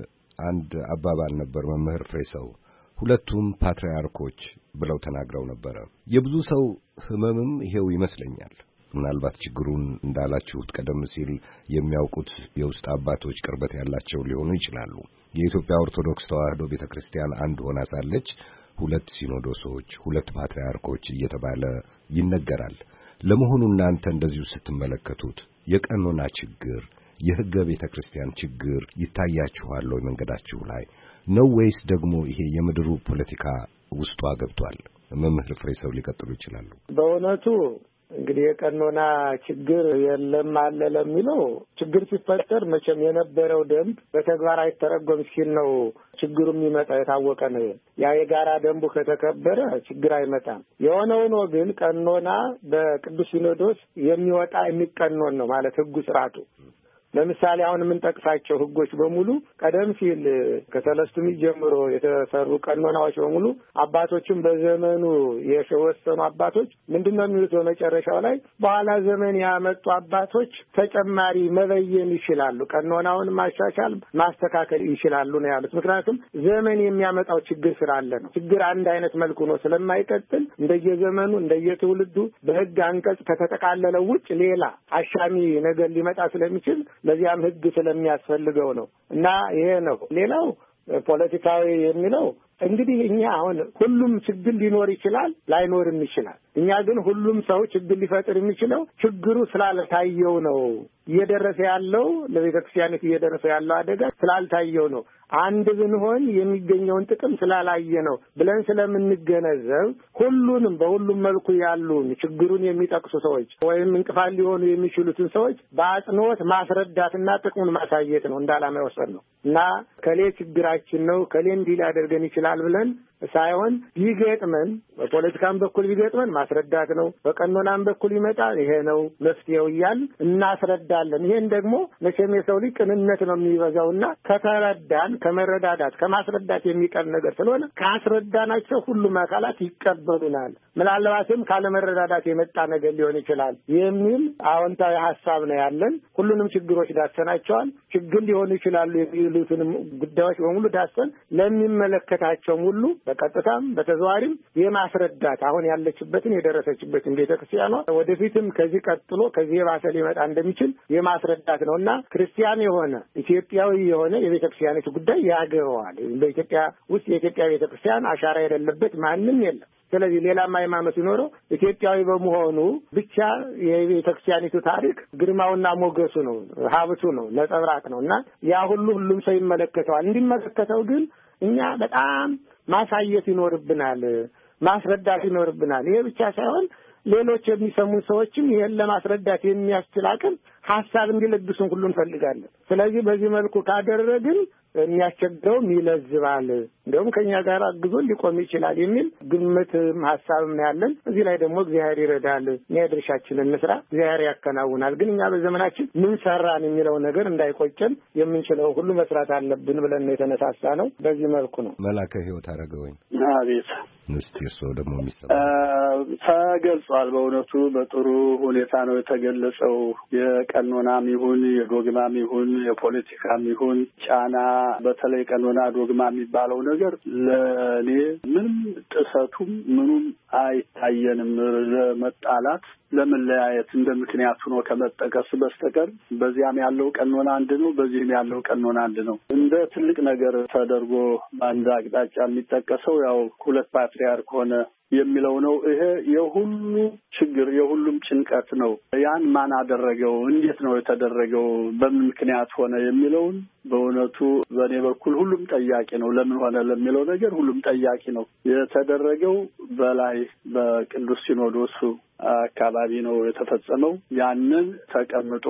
S1: አንድ አባባል ነበር መምህር ፍሬሰው፣ ሁለቱም ፓትርያርኮች ብለው ተናግረው ነበረ። የብዙ ሰው ህመምም ይሄው ይመስለኛል። ምናልባት ችግሩን እንዳላችሁት ቀደም ሲል የሚያውቁት የውስጥ አባቶች ቅርበት ያላቸው ሊሆኑ ይችላሉ። የኢትዮጵያ ኦርቶዶክስ ተዋሕዶ ቤተክርስቲያን አንድ ሆና ሳለች ሁለት ሲኖዶሶች፣ ሁለት ፓትርያርኮች እየተባለ ይነገራል። ለመሆኑ እናንተ እንደዚሁ ስትመለከቱት የቀኖና ችግር፣ የሕገ ቤተ ክርስቲያን ችግር ይታያችኋል ወይ መንገዳችሁ ላይ ነው ወይስ ደግሞ ይሄ የምድሩ ፖለቲካ ውስጧ ገብቷል? መምህር ፍሬሰው ሊቀጥሉ ይችላሉ።
S2: በእውነቱ እንግዲህ የቀኖና ችግር የለም አለ ለሚለው ችግር ሲፈጠር መቼም የነበረው ደንብ በተግባር አይተረጎም ሲል ነው ችግሩ የሚመጣ የታወቀ ነው። ያ የጋራ ደንቡ ከተከበረ ችግር አይመጣም። የሆነ ሆኖ ግን ቀኖና በቅዱስ ሲኖዶስ የሚወጣ የሚቀኖን ነው ማለት ሕጉ ስርዓቱ። ለምሳሌ አሁን የምንጠቅሳቸው ሕጎች በሙሉ ቀደም ሲል ከሰለስቱ ምዕት ጀምሮ የተሰሩ ቀኖናዎች በሙሉ አባቶችም በዘመኑ የወሰኑ አባቶች ምንድነው የሚሉት? በመጨረሻው ላይ በኋላ ዘመን ያመጡ አባቶች ተጨማሪ መበየን ይችላሉ፣ ቀኖናውን ማሻሻል ማስተካከል ይችላሉ ነው ያሉት። ምክንያቱም ዘመን የሚያመጣው ችግር ስላለ ነው። ችግር አንድ አይነት መልኩ ነው ስለማይቀጥል እንደየዘመኑ እንደየትውልዱ በሕግ አንቀጽ ከተጠቃለለው ውጭ ሌላ አሻሚ ነገር ሊመጣ ስለሚችል ለዚያም ሕግ ስለሚያስፈልገው ነው እና ይሄ ነው። ሌላው ፖለቲካዊ የሚለው እንግዲህ እኛ አሁን ሁሉም ችግር ሊኖር ይችላል ላይኖርም ይችላል። እኛ ግን ሁሉም ሰው ችግር ሊፈጥር የሚችለው ችግሩ ስላልታየው ነው። እየደረሰ ያለው ለቤተ ክርስቲያኒቱ እየደረሰ ያለው አደጋ ስላልታየው ነው። አንድ ብንሆን የሚገኘውን ጥቅም ስላላየ ነው ብለን ስለምንገነዘብ ሁሉንም በሁሉም መልኩ ያሉ ችግሩን የሚጠቅሱ ሰዎች ወይም እንቅፋት ሊሆኑ የሚችሉትን ሰዎች በአጽንኦት ማስረዳትና ጥቅሙን ማሳየት ነው እንዳላማ ይወሰድ ነው እና ከሌ ችግራችን ነው ከሌ እንዲህ ሊያደርገን ይችላል ብለን ሳይሆን ቢገጥመን በፖለቲካም በኩል ቢገጥመን ማስረዳት ነው። በቀኖናም በኩል ይመጣል ይሄ ነው መፍትሄው እያል እናስረዳለን። ይሄን ደግሞ መቼም የሰው ልጅ ቅንነት ነው የሚበዛውና ከተረዳን ከመረዳዳት ከማስረዳት የሚቀር ነገር ስለሆነ ካስረዳናቸው ሁሉም አካላት ይቀበሉናል። ምናልባትም ካለመረዳዳት የመጣ ነገር ሊሆን ይችላል የሚል አዎንታዊ ሀሳብ ነው ያለን። ሁሉንም ችግሮች ዳሰናቸዋል። ችግር ሊሆኑ ይችላሉ የሚሉትንም ጉዳዮች በሙሉ ዳሰን ለሚመለከታቸውም ሁሉ በቀጥታም በተዘዋሪም የማስረዳት አሁን ያለችበትን የደረሰችበትን ቤተክርስቲያኗ ወደፊትም ከዚህ ቀጥሎ ከዚህ የባሰ ሊመጣ እንደሚችል የማስረዳት ነውና ክርስቲያን የሆነ ኢትዮጵያዊ የሆነ የቤተክርስቲያኒቱ ጉዳይ ያገባዋል። በኢትዮጵያ ውስጥ የኢትዮጵያ ቤተክርስቲያን አሻራ የሌለበት ማንም የለም። ስለዚህ ሌላም ሃይማኖት ይኖረው ኢትዮጵያዊ በመሆኑ ብቻ የቤተክርስቲያኒቱ ታሪክ ግርማውና ሞገሱ ነው፣ ሀብቱ ነው፣ ነጸብራቅ ነውና ያ ሁሉ ሁሉም ሰው ይመለከተዋል። እንዲመለከተው ግን እኛ በጣም ማሳየት ይኖርብናል፣ ማስረዳት ይኖርብናል። ይሄ ብቻ ሳይሆን ሌሎች የሚሰሙ ሰዎችም ይሄን ለማስረዳት የሚያስችል አቅም ሐሳብ እንዲለግሱን ሁሉ እንፈልጋለን። ስለዚህ በዚህ መልኩ ካደረግን የሚያስቸግረው ይለዝባል፣ እንደውም ከኛ ጋር አግዞ ሊቆም ይችላል የሚል ግምትም ሐሳብም ነው ያለን። እዚህ ላይ ደግሞ እግዚአብሔር ይረዳል፣ እኛ ድርሻችንን እንስራ፣ እግዚአብሔር ያከናውናል። ግን እኛ በዘመናችን ምን ሰራን የሚለው ነገር እንዳይቆጨን የምንችለው ሁሉ መስራት አለብን ብለን ነው የተነሳሳ ነው። በዚህ መልኩ ነው።
S1: መላከ ሕይወት አረጋወኝ
S3: አቤት
S1: እስቲ እርሶ ደግሞ የሚሰማ
S3: ተገልጿል። በእውነቱ በጥሩ ሁኔታ ነው የተገለጸው። የቀኖናም ይሁን የዶግማም ይሁን የፖለቲካም ይሁን ጫና፣ በተለይ ቀኖና ዶግማ የሚባለው ነገር ለእኔ ምንም ጥሰቱም ምኑም አይታየንም። ለመጣላት ለመለያየት እንደ ምክንያት ሆኖ ከመጠቀስ በስተቀር በዚያም ያለው ቀኖና አንድ ነው፣ በዚህም ያለው ቀኖና አንድ ነው። እንደ ትልቅ ነገር ተደርጎ በአንድ አቅጣጫ የሚጠቀሰው ያው ሁለት ፓትርያርክ ሆነ የሚለው ነው። ይሄ የሁሉ ችግር የሁሉም ጭንቀት ነው። ያን ማን አደረገው? እንዴት ነው የተደረገው? በምን ምክንያት ሆነ የሚለውን በእውነቱ በእኔ በኩል ሁሉም ጠያቂ ነው። ለምን ሆነ ለሚለው ነገር ሁሉም ጠያቂ ነው። የተደረገው በላይ በቅዱስ ሲኖዶሱ አካባቢ ነው የተፈጸመው። ያንን ተቀምጦ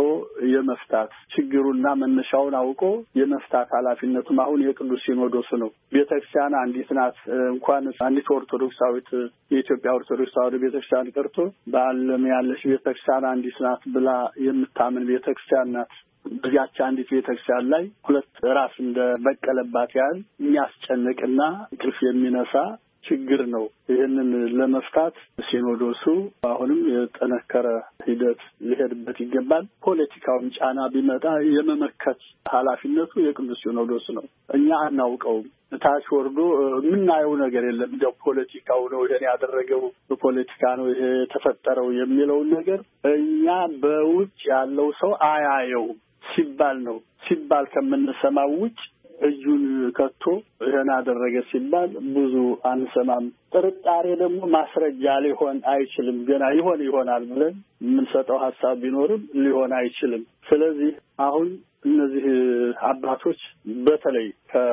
S3: የመፍታት ችግሩና መነሻውን አውቆ የመፍታት ኃላፊነቱም አሁን የቅዱስ ሲኖዶሱ ነው። ቤተክርስቲያን አንዲት ናት። እንኳን አንዲት ኦርቶዶክሳዊት የኢትዮጵያ ኦርቶዶክስ ተዋሕዶ ቤተክርስቲያን ቀርቶ በዓለም ያለች ቤተክርስቲያን አንዲት ናት ብላ የምታምን ቤተክርስቲያን ናት። በዚያች አንዲት ቤተክርስቲያን ላይ ሁለት ራስ እንደ በቀለባት ያህል የሚያስጨንቅና እንቅልፍ የሚነሳ ችግር ነው። ይህንን ለመፍታት ሲኖዶሱ አሁንም የጠነከረ ሂደት ሊሄድበት ይገባል። ፖለቲካውን ጫና ቢመጣ የመመከት ኃላፊነቱ የቅዱስ ሲኖዶሱ ነው። እኛ አናውቀውም። ታች ወርዶ የምናየው ነገር የለም። እንደው ፖለቲካው ነው ይሄን ያደረገው፣ በፖለቲካ ነው ይሄ ተፈጠረው የሚለውን ነገር እኛ በውጭ ያለው ሰው አያየው ሲባል ነው ሲባል ከምንሰማው ውጭ እጁን ከቶ ይሄን አደረገ ሲባል ብዙ አንሰማም። ጥርጣሬ ደግሞ ማስረጃ ሊሆን አይችልም። ገና ይሆን ይሆናል ብለን የምንሰጠው ሀሳብ ቢኖርም ሊሆን አይችልም። ስለዚህ አሁን እነዚህ አባቶች በተለይ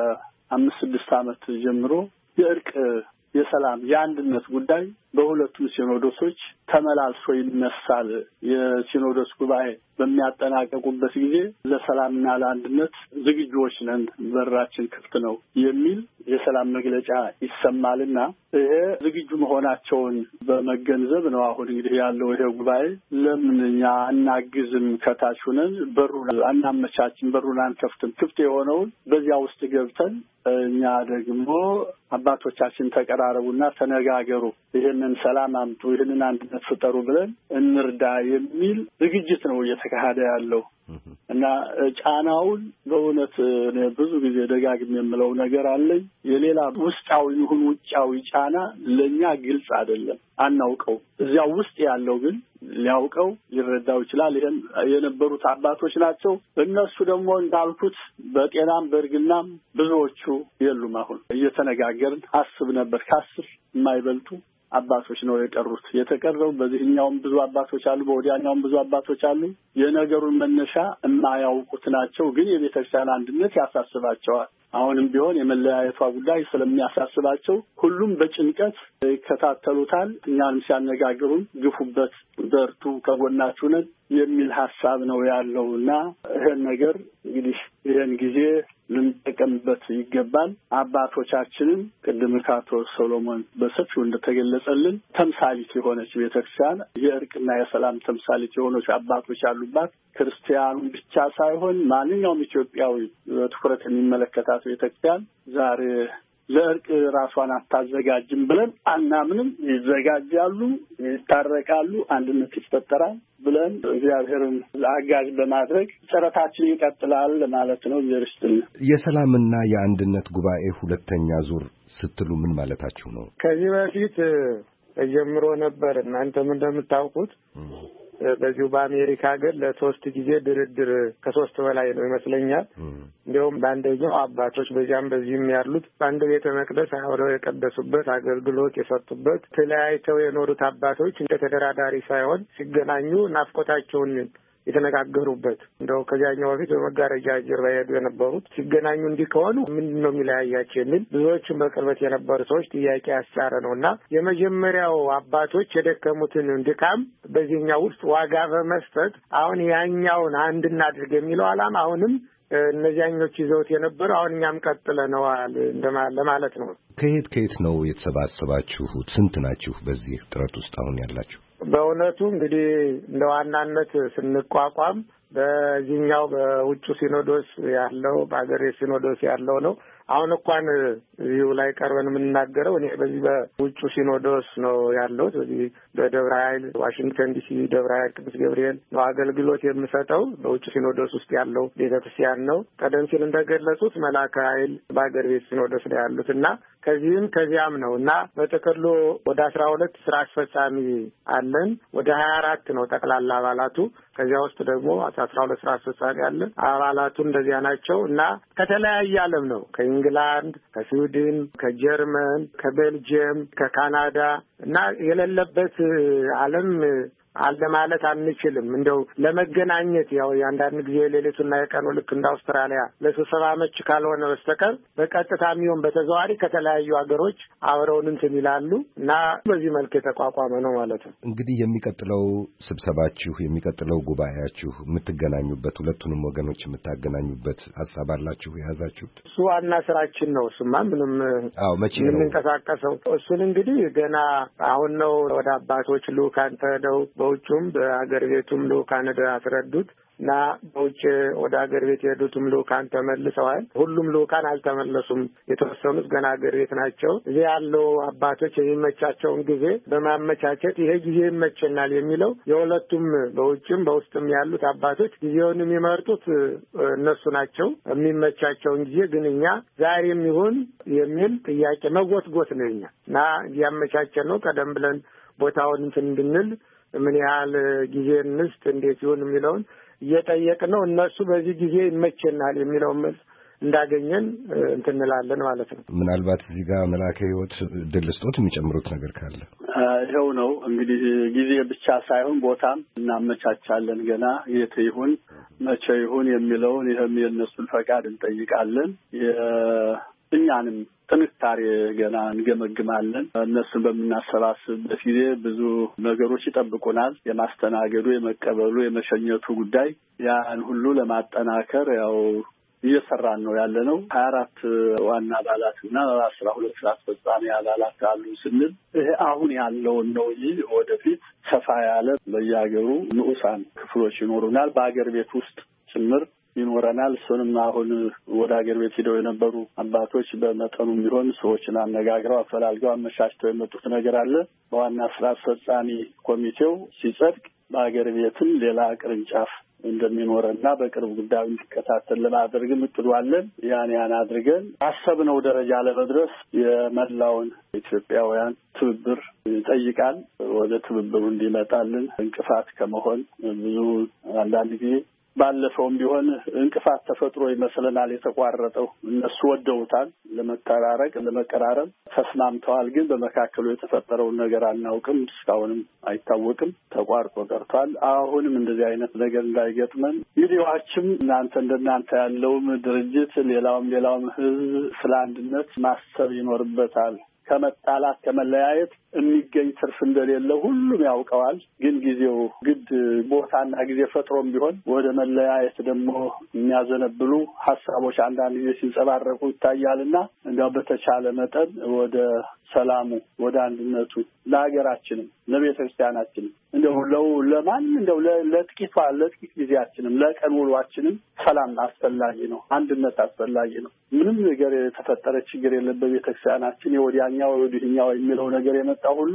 S3: ከአምስት ስድስት ዓመት ጀምሮ የእርቅ የሰላም የአንድነት ጉዳይ በሁለቱም ሲኖዶሶች ተመላልሶ ይነሳል። የሲኖዶስ ጉባኤ በሚያጠናቀቁበት ጊዜ ለሰላምና ለአንድነት ዝግጁዎች ነን፣ በራችን ክፍት ነው የሚል የሰላም መግለጫ ይሰማልና ይሄ ዝግጁ መሆናቸውን በመገንዘብ ነው አሁን እንግዲህ ያለው ይሄ ጉባኤ። ለምን እኛ አናግዝም? ከታች ሆነን በሩን አናመቻችን፣ በሩን አንከፍትም? ክፍት የሆነውን በዚያ ውስጥ ገብተን እኛ ደግሞ አባቶቻችን ተቀራረቡና ተነጋገሩ፣ ይህንን ሰላም አምጡ፣ ይህንን አንድነት ፍጠሩ ብለን እንርዳ የሚል ዝግጅት ነው እየተካሄደ ያለው እና ጫናውን በእውነት ብዙ ጊዜ ደጋግም የምለው ነገር አለኝ። የሌላ ውስጣዊ ይሁን ውጫዊ ጫና ለእኛ ግልጽ አይደለም፣ አናውቀው። እዚያው ውስጥ ያለው ግን ሊያውቀው ሊረዳው ይችላል። ይሄን የነበሩት አባቶች ናቸው። እነሱ ደግሞ እንዳልኩት በጤናም በእርግናም ብዙዎቹ የሉም። አሁን እየተነጋገርን አስብ ነበር ከአስር የማይበልጡ አባቶች ነው የቀሩት። የተቀረው በዚህኛውም ብዙ አባቶች አሉ፣ በወዲያኛውም ብዙ አባቶች አሉ። የነገሩን መነሻ የማያውቁት ናቸው። ግን የቤተክርስቲያን አንድነት ያሳስባቸዋል። አሁንም ቢሆን የመለያየቷ ጉዳይ ስለሚያሳስባቸው ሁሉም በጭንቀት ይከታተሉታል። እኛንም ሲያነጋግሩን ግፉበት፣ በርቱ፣ ከጎናችሁ ነን የሚል ሀሳብ ነው ያለው እና ይህን ነገር እንግዲህ ይህን ጊዜ ልንጠቀምበት ይገባል። አባቶቻችንን ቅድም ከአቶ ሰሎሞን በሰፊው እንደተገለጸልን ተምሳሊት የሆነች ቤተክርስቲያን፣ የእርቅና የሰላም ተምሳሊት የሆነች አባቶች ያሉባት ክርስቲያኑ ብቻ ሳይሆን ማንኛውም ኢትዮጵያዊ በትኩረት የሚመለከታት ቤተክርስቲያን ዛሬ ለእርቅ ራሷን አታዘጋጅም ብለን አናምንም። ይዘጋጃሉ፣ ይታረቃሉ፣ አንድነት ይፈጠራል ብለን እግዚአብሔርን አጋዥ በማድረግ ጥረታችን ይቀጥላል ማለት ነው። ዘርስትል
S1: የሰላምና የአንድነት ጉባኤ ሁለተኛ ዙር ስትሉ ምን ማለታችሁ ነው?
S2: ከዚህ በፊት ተጀምሮ ነበር። እናንተም እንደምታውቁት በዚሁ በአሜሪካ ሀገር ለሶስት ጊዜ ድርድር ከሶስት በላይ ነው ይመስለኛል። እንዲሁም በአንደኛው አባቶች በዚያም በዚህም ያሉት በአንድ ቤተ መቅደስ አብረው የቀደሱበት አገልግሎት የሰጡበት ተለያይተው የኖሩት አባቶች እንደ ተደራዳሪ ሳይሆን ሲገናኙ ናፍቆታቸውን የተነጋገሩበት እንደው ከዚያኛው በፊት በመጋረጃ ጀርባ ሄዱ የነበሩት ሲገናኙ እንዲህ ከሆኑ ምንድን ነው የሚለያያቸው የሚል ብዙዎቹም በቅርበት የነበሩ ሰዎች ጥያቄ ያስጫረ ነው እና የመጀመሪያው አባቶች የደከሙትን ድካም በዚህኛው ውስጥ ዋጋ በመስጠት አሁን ያኛውን አንድ እናድርግ የሚለው ዓላማ አሁንም እነዚያኞች ይዘውት የነበሩ አሁን እኛም ቀጥለነዋል ለማለት ነው።
S1: ከየት ከየት ነው የተሰባሰባችሁት? ስንት ናችሁ በዚህ ጥረት ውስጥ አሁን ያላችሁ?
S2: በእውነቱ እንግዲህ ለዋናነት ስንቋቋም በዚህኛው በውጭ ሲኖዶስ ያለው በአገሬ ሲኖዶስ ያለው ነው። አሁን እንኳን እዚሁ ላይ ቀርበን የምንናገረው እኔ በዚህ በውጭ ሲኖዶስ ነው ያለሁት። በዚህ በደብረ ኃይል ዋሽንግተን ዲሲ ደብረ ኃይል ቅዱስ ገብርኤል ነው አገልግሎት የምሰጠው። በውጭ ሲኖዶስ ውስጥ ያለው ቤተክርስቲያን ነው። ቀደም ሲል እንደገለጹት መልአከ ኃይል በአገር ቤት ሲኖዶስ ላይ ያሉት እና ከዚህም ከዚያም ነው እና በጥቅሉ ወደ አስራ ሁለት ስራ አስፈጻሚ አለን። ወደ ሀያ አራት ነው ጠቅላላ አባላቱ። ከዚያ ውስጥ ደግሞ አስራ ሁለት ስራ አስፈጻሚ አለ። አባላቱ እንደዚያ ናቸው እና ከተለያየ ዓለም ነው ከእንግላንድ፣ ከስዊድን፣ ከጀርመን፣ ከቤልጅየም፣ ከካናዳ እና የሌለበት ዓለም አለ ማለት አንችልም። እንደው ለመገናኘት ያው የአንዳንድ ጊዜ ሌሊቱና የቀኑ ልክ እንደ አውስትራሊያ ለስብሰባ መች ካልሆነ በስተቀር በቀጥታ የሚሆን በተዘዋዋሪ ከተለያዩ ሀገሮች አብረውን እንትን ይላሉ እና በዚህ መልክ የተቋቋመ ነው ማለት ነው።
S1: እንግዲህ የሚቀጥለው ስብሰባችሁ የሚቀጥለው ጉባኤያችሁ የምትገናኙበት ሁለቱንም ወገኖች የምታገናኙበት ሀሳብ አላችሁ የያዛችሁት?
S2: እሱ ዋና ስራችን ነው። እሱማ ምንም
S1: አዎ መቼ ነው
S2: የምንቀሳቀሰው? እሱን እንግዲህ ገና አሁን ነው ወደ አባቶች ልኡካን ተሄደው በውጭም በአገር ቤቱም ልኡካን አስረዱት እና በውጭ ወደ አገር ቤት የሄዱትም ልኡካን ተመልሰዋል። ሁሉም ልኡካን አልተመለሱም። የተወሰኑት ገና አገር ቤት ናቸው። እዚህ ያለው አባቶች የሚመቻቸውን ጊዜ በማመቻቸት ይሄ ጊዜ ይመቸናል የሚለው የሁለቱም በውጭም በውስጥም ያሉት አባቶች ጊዜውን የሚመርጡት እነሱ ናቸው። የሚመቻቸውን ጊዜ ግን እኛ ዛሬም ይሁን የሚል ጥያቄ መጎትጎት ነው እኛ እና እያመቻቸን ነው። ቀደም ብለን ቦታውን እንትን እንድንል ምን ያህል ጊዜ እንስጥ እንዴት ይሁን የሚለውን እየጠየቅን ነው። እነሱ በዚህ ጊዜ ይመቸናል የሚለውን መልስ እንዳገኘን እንትን እንላለን ማለት ነው።
S1: ምናልባት እዚህ ጋር መልአከ ሕይወት ድል ስጦት የሚጨምሩት ነገር ካለ?
S3: ይኸው ነው እንግዲህ ጊዜ ብቻ ሳይሆን ቦታም እናመቻቻለን። ገና የት ይሁን መቼ ይሁን የሚለውን ይህም የእነሱን ፈቃድ እንጠይቃለን። እኛንም ጥንካሬ ገና እንገመግማለን። እነሱን በምናሰባስብበት ጊዜ ብዙ ነገሮች ይጠብቁናል። የማስተናገዱ፣ የመቀበሉ፣ የመሸኘቱ ጉዳይ ያን ሁሉ ለማጠናከር ያው እየሰራን ነው ያለ ነው። ሀያ አራት ዋና አባላት እና አስራ ሁለት ስራ አስፈጻሚ አባላት አሉ ስንል ይሄ አሁን ያለውን ነው እንጂ ወደፊት ሰፋ ያለ በየሀገሩ ንዑሳን ክፍሎች ይኖሩናል። በአገር ቤት ውስጥ ጭምር ይኖረናል። እሱንም አሁን ወደ ሀገር ቤት ሄደው የነበሩ አባቶች በመጠኑም ቢሆን ሰዎችን አነጋግረው አፈላልገው አመቻችተው የመጡት ነገር አለ። በዋና ስራ አስፈጻሚ ኮሚቴው ሲጸድቅ በሀገር ቤትም ሌላ ቅርንጫፍ እንደሚኖርና በቅርብ ጉዳዩ እንዲከታተል ለማድረግም እቅዱ አለን። ያን ያን አድርገን አሰብነው ደረጃ ለመድረስ የመላውን ኢትዮጵያውያን ትብብር ይጠይቃል። ወደ ትብብሩ እንዲመጣልን እንቅፋት ከመሆን ብዙ አንዳንድ ጊዜ ባለፈውም ቢሆን እንቅፋት ተፈጥሮ ይመስለናል የተቋረጠው። እነሱ ወደውታል፣ ለመቀራረቅ ለመቀራረብ ተስማምተዋል። ግን በመካከሉ የተፈጠረውን ነገር አናውቅም፣ እስካሁንም አይታወቅም፣ ተቋርጦ ቀርቷል። አሁንም እንደዚህ አይነት ነገር እንዳይገጥመን እንግዲህ ዋችም እናንተ እንደናንተ ያለውም ድርጅት ሌላውም ሌላውም ሕዝብ ስለ አንድነት ማሰብ ይኖርበታል። ከመጣላት ከመለያየት የሚገኝ ትርፍ እንደሌለ ሁሉም ያውቀዋል። ግን ጊዜው ግድ ቦታና ጊዜ ፈጥሮም ቢሆን ወደ መለያየት ደግሞ የሚያዘነብሉ ሀሳቦች አንዳንድ ጊዜ ሲንጸባረቁ ይታያልና እንዲያው በተቻለ መጠን ወደ ሰላሙ ወደ አንድነቱ ለሀገራችንም ለቤተ ክርስቲያናችንም እንደው ለው ለማን እንደው ለጥቂቷ ለጥቂት ጊዜያችንም ለቀን ውሏችንም ሰላም አስፈላጊ ነው። አንድነት አስፈላጊ ነው። ምንም ነገር የተፈጠረ ችግር የለበት ቤተ ክርስቲያናችን የወዲያኛው ወዲህኛው የሚለው ነገር የመጣው ሁሉ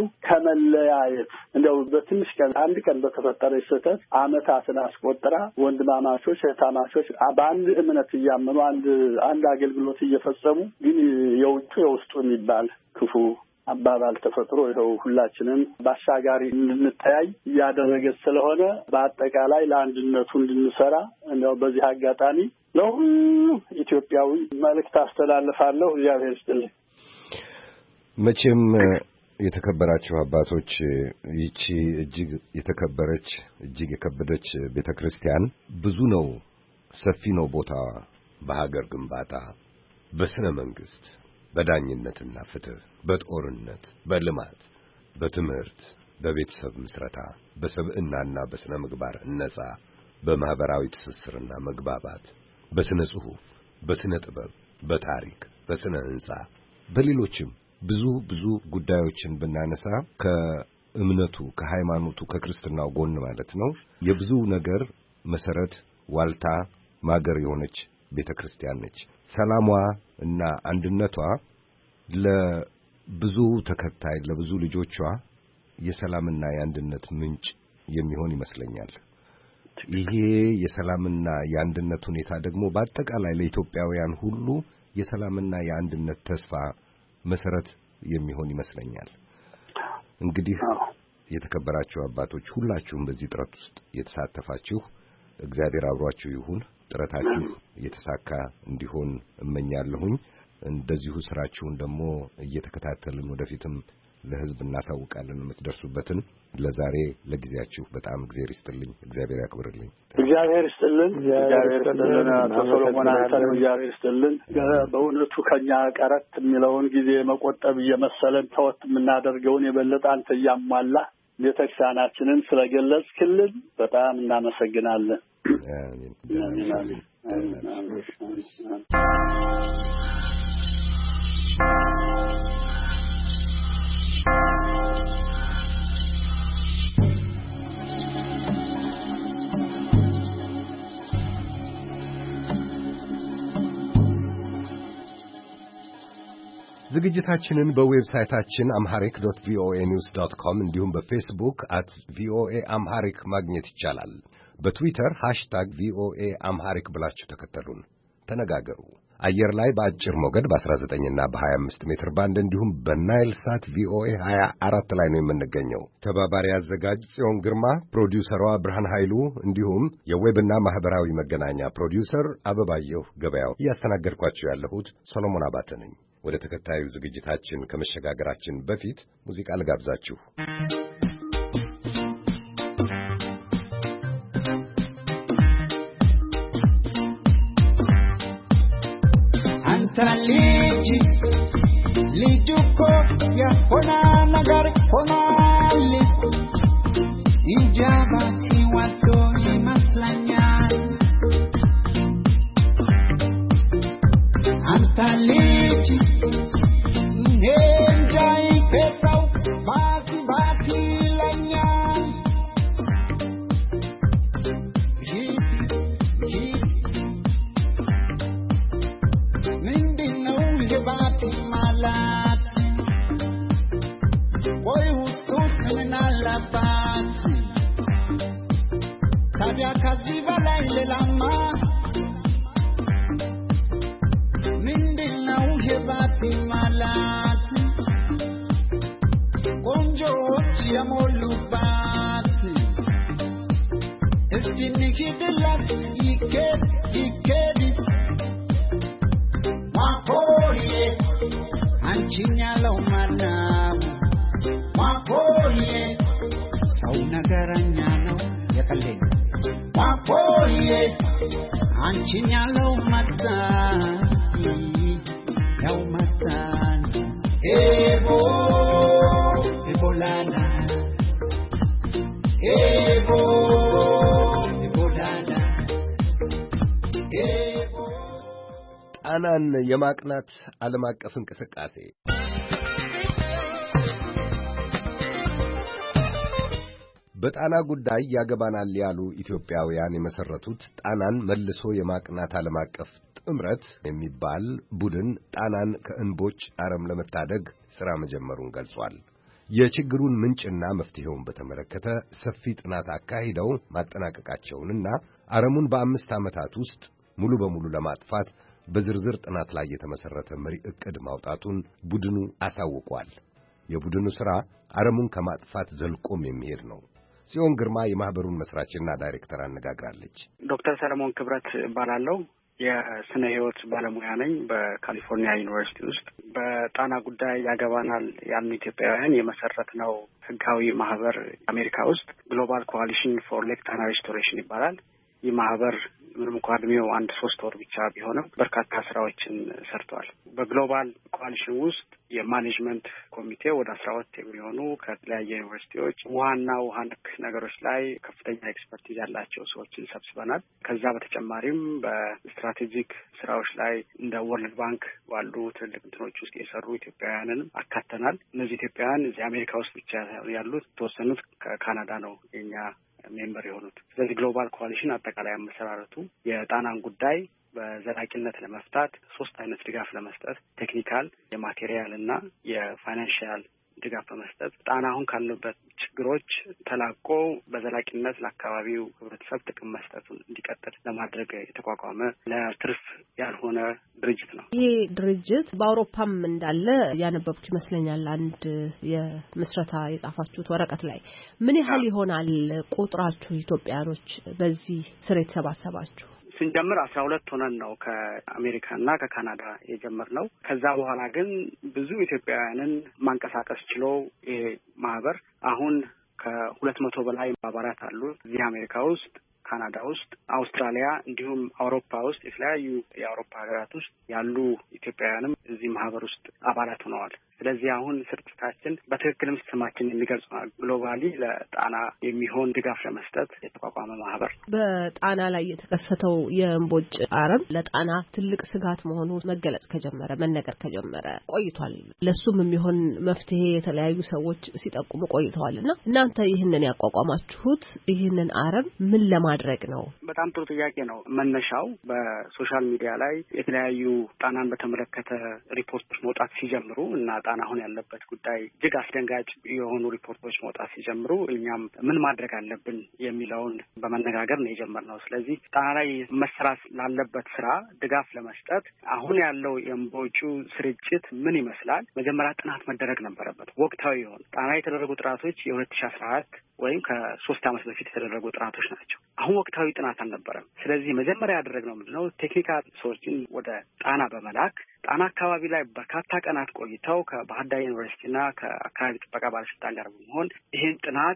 S3: ከመለያየት እንደው በትንሽ ቀን አንድ ቀን በተፈጠረ ስህተት ዓመታትን አስቆጥራ ወንድማማቾች እህታማቾች በአንድ እምነት እያመኑ አንድ አንድ አገልግሎት እየፈጸሙ ግን የውጭ የውስጡ የሚባል ክፉ አባባል ተፈጥሮ ይኸው ሁላችንም ባሻጋሪ እንድንተያይ እያደረገች ስለሆነ በአጠቃላይ ለአንድነቱ እንድንሰራ እንደው በዚህ አጋጣሚ ለሁሉም ኢትዮጵያዊ መልእክት አስተላልፋለሁ። እግዚአብሔር ይስጥልኝ።
S1: መቼም የተከበራችሁ አባቶች ይቺ እጅግ የተከበረች እጅግ የከበደች ቤተክርስቲያን ብዙ ነው፣ ሰፊ ነው ቦታዋ በሀገር ግንባታ፣ በስነ መንግስት፣ በዳኝነትና ፍትህ፣ በጦርነት፣ በልማት፣ በትምህርት፣ በቤተሰብ ምስረታ፣ በሰብዕናና በስነ ምግባር ነጻ፣ በማህበራዊ ትስስርና መግባባት፣ በስነ ጽሑፍ፣ በስነ ጥበብ፣ በታሪክ፣ በስነ ህንጻ፣ በሌሎችም ብዙ ብዙ ጉዳዮችን ብናነሳ ከእምነቱ ከሃይማኖቱ ከክርስትናው ጎን ማለት ነው የብዙ ነገር መሰረት ዋልታ ማገር የሆነች ቤተክርስቲያን ነች። ሰላሟ እና አንድነቷ ለብዙ ተከታይ ለብዙ ልጆቿ የሰላምና የአንድነት ምንጭ የሚሆን ይመስለኛል። ይሄ የሰላምና የአንድነት ሁኔታ ደግሞ በአጠቃላይ ለኢትዮጵያውያን ሁሉ የሰላምና የአንድነት ተስፋ መሰረት የሚሆን ይመስለኛል። እንግዲህ የተከበራችሁ አባቶች ሁላችሁም በዚህ ጥረት ውስጥ የተሳተፋችሁ እግዚአብሔር አብሯችሁ ይሁን። ጥረታችሁ የተሳካ እንዲሆን እመኛለሁኝ። እንደዚሁ ስራችሁን ደግሞ እየተከታተልን ወደፊትም ለህዝብ እናሳውቃለን የምትደርሱበትን። ለዛሬ ለጊዜያችሁ በጣም እግዚአብሔር ይስጥልኝ፣ እግዚአብሔር ያክብርልኝ።
S3: እግዚአብሔር ይስጥልን፣ እግዚአብሔር ይስጥልን። አቶ ሰሎሞን አንተን እግዚአብሔር ይስጥልን። በእውነቱ ከኛ ቀረት የሚለውን ጊዜ መቆጠብ እየመሰለን ተወት የምናደርገውን የበለጠ አንተ እያሟላ ቤተክርስቲያናችንን ስለገለጽክልን በጣም እናመሰግናለን። አሜን አሜን አሜን አሜን።
S1: ዝግጅታችንን በዌብሳይታችን amharic dot voa news dot com እንዲሁም በፌስቡክ at voa amharic ማግኘት ይቻላል። በትዊተር ሃሽታግ ቪኦኤ አምሃሪክ ብላችሁ ተከተሉን፣ ተነጋገሩ። አየር ላይ በአጭር ሞገድ በ19 እና በ25 ሜትር ባንድ እንዲሁም በናይል ሳት ቪኦኤ ሀያ አራት ላይ ነው የምንገኘው። ተባባሪ አዘጋጅ ጽዮን ግርማ፣ ፕሮዲውሰሯ ብርሃን ኃይሉ እንዲሁም የዌብና ማህበራዊ መገናኛ ፕሮዲውሰር አበባየሁ ገበያው። እያስተናገድኳችሁ ያለሁት ሰሎሞን አባተ ነኝ። ወደ ተከታዩ ዝግጅታችን ከመሸጋገራችን በፊት ሙዚቃ ልጋብዛችሁ።
S7: Taliji lijuko ya hona nagar hona li ijabati wato imaslanya antaliji nenjai pesau bati bati lanya malat boy hustos criminal bat kabya kaziba laile lama mindina uhebati malat konjo chiamolubat esdinikidlat iket ikedi Mapoye, anchinyalo manam. Mapoye, sauna garanyano ya kalen. Mapoye, anchinyalo matan, yau matan. Ebo, ebolana. Ebo, ebolana. Ebo.
S1: ጣናን የማቅናት ዓለም አቀፍ እንቅስቃሴ በጣና ጉዳይ ያገባናል ያሉ ኢትዮጵያውያን የመሰረቱት ጣናን መልሶ የማቅናት ዓለም አቀፍ ጥምረት የሚባል ቡድን ጣናን ከእንቦጭ አረም ለመታደግ ሥራ መጀመሩን ገልጿል። የችግሩን ምንጭና መፍትሄውን በተመለከተ ሰፊ ጥናት አካሂደው ማጠናቀቃቸውንና አረሙን በአምስት ዓመታት ውስጥ ሙሉ በሙሉ ለማጥፋት በዝርዝር ጥናት ላይ የተመሰረተ መሪ ዕቅድ ማውጣቱን ቡድኑ አሳውቋል። የቡድኑ ሥራ አረሙን ከማጥፋት ዘልቆም የሚሄድ ነው። ጽዮን ግርማ የማህበሩን መስራችና ዳይሬክተር አነጋግራለች።
S4: ዶክተር ሰለሞን ክብረት እባላለሁ። የስነ ህይወት ባለሙያ ነኝ በካሊፎርኒያ ዩኒቨርሲቲ ውስጥ። በጣና ጉዳይ ያገባናል ያልን ኢትዮጵያውያን የመሰረትነው ህጋዊ ማህበር አሜሪካ ውስጥ ግሎባል ኮአሊሽን ፎር ሌክ ታና ሪስቶሬሽን ይባላል። ይህ ማህበር ምንም እንኳን እድሜው አንድ ሶስት ወር ብቻ ቢሆንም በርካታ ስራዎችን ሰርቷል። በግሎባል ኮአሊሽን ውስጥ የማኔጅመንት ኮሚቴ ወደ አስራ ሁለት የሚሆኑ ከተለያየ ዩኒቨርሲቲዎች ውሃና ውሃ ነክ ነገሮች ላይ ከፍተኛ ኤክስፐርቲዝ ያላቸው ሰዎችን ሰብስበናል። ከዛ በተጨማሪም በስትራቴጂክ ስራዎች ላይ እንደ ወርልድ ባንክ ባሉ ትልቅ እንትኖች ውስጥ የሰሩ ኢትዮጵያውያንንም አካተናል። እነዚህ ኢትዮጵያውያን እዚህ አሜሪካ ውስጥ ብቻ ያሉት የተወሰኑት ከካናዳ ነው የኛ ሜምበር የሆኑት። ስለዚህ ግሎባል ኮአሊሽን አጠቃላይ አመሰራረቱ የጣናን ጉዳይ በዘላቂነት ለመፍታት ሶስት አይነት ድጋፍ ለመስጠት ቴክኒካል፣ የማቴሪያል እና የፋይናንሻል ድጋፍ በመስጠት ጣና አሁን ካለበት ችግሮች ተላቆ በዘላቂነት ለአካባቢው ህብረተሰብ ጥቅም መስጠቱን እንዲቀጥል ለማድረግ የተቋቋመ ለትርፍ ያልሆነ ድርጅት ነው።
S8: ይሄ ድርጅት በአውሮፓም እንዳለ ያነበብኩ ይመስለኛል። አንድ የምስረታ የጻፋችሁት ወረቀት ላይ ምን ያህል ይሆናል ቁጥራችሁ ኢትዮጵያኖች በዚህ ስር የተሰባሰባችሁ?
S4: ስንጀምር አስራ ሁለት ሆነን ነው ከአሜሪካና ከካናዳ የጀመርነው። ከዛ በኋላ ግን ብዙ ኢትዮጵያውያንን ማንቀሳቀስ ችሎ ይሄ ማህበር አሁን ከሁለት መቶ በላይ አባላት አሉ። እዚህ አሜሪካ ውስጥ፣ ካናዳ ውስጥ፣ አውስትራሊያ እንዲሁም አውሮፓ ውስጥ የተለያዩ የአውሮፓ ሀገራት ውስጥ ያሉ ኢትዮጵያውያንም እዚህ ማህበር ውስጥ አባላት ሆነዋል። ስለዚህ አሁን ስርጭታችን በትክክልም ስማችን የሚገልጽ ነው። ግሎባሊ ለጣና የሚሆን ድጋፍ ለመስጠት የተቋቋመ ማህበር።
S8: በጣና ላይ የተከሰተው የእምቦጭ አረም ለጣና ትልቅ ስጋት መሆኑ መገለጽ ከጀመረ መነገር ከጀመረ ቆይቷል። ለሱም የሚሆን መፍትሄ የተለያዩ ሰዎች ሲጠቁሙ ቆይተዋልና እናንተ ይህንን ያቋቋማችሁት ይህንን አረም ምን ለማድረግ ነው?
S4: በጣም ጥሩ ጥያቄ ነው። መነሻው በሶሻል ሚዲያ ላይ የተለያዩ ጣናን በተመለከተ ሪፖርቶች መውጣት ሲጀምሩ እና ጣና አሁን ያለበት ጉዳይ እጅግ አስደንጋጭ የሆኑ ሪፖርቶች መውጣት ሲጀምሩ እኛም ምን ማድረግ አለብን የሚለውን በመነጋገር ነው የጀመርነው። ስለዚህ ጣና ላይ መስራት ላለበት ስራ ድጋፍ ለመስጠት አሁን ያለው የእምቦጩ ስርጭት ምን ይመስላል መጀመሪያ ጥናት መደረግ ነበረበት። ወቅታዊ የሆኑ ጣና የተደረጉ ጥናቶች የሁለት ሺህ አስራ አራት ወይም ከሶስት ዓመት በፊት የተደረጉ ጥናቶች ናቸው። አሁን ወቅታዊ ጥናት አልነበረም። ስለዚህ መጀመሪያ ያደረግነው ምንድነው ቴክኒካል ሰዎችን ወደ ጣና በመላክ ጣና አካባቢ ላይ በርካታ ቀናት ቆይተው ከባህር ዳር ዩኒቨርሲቲና ከአካባቢ ጥበቃ ባለስልጣን ጋር በመሆን ይህን ጥናት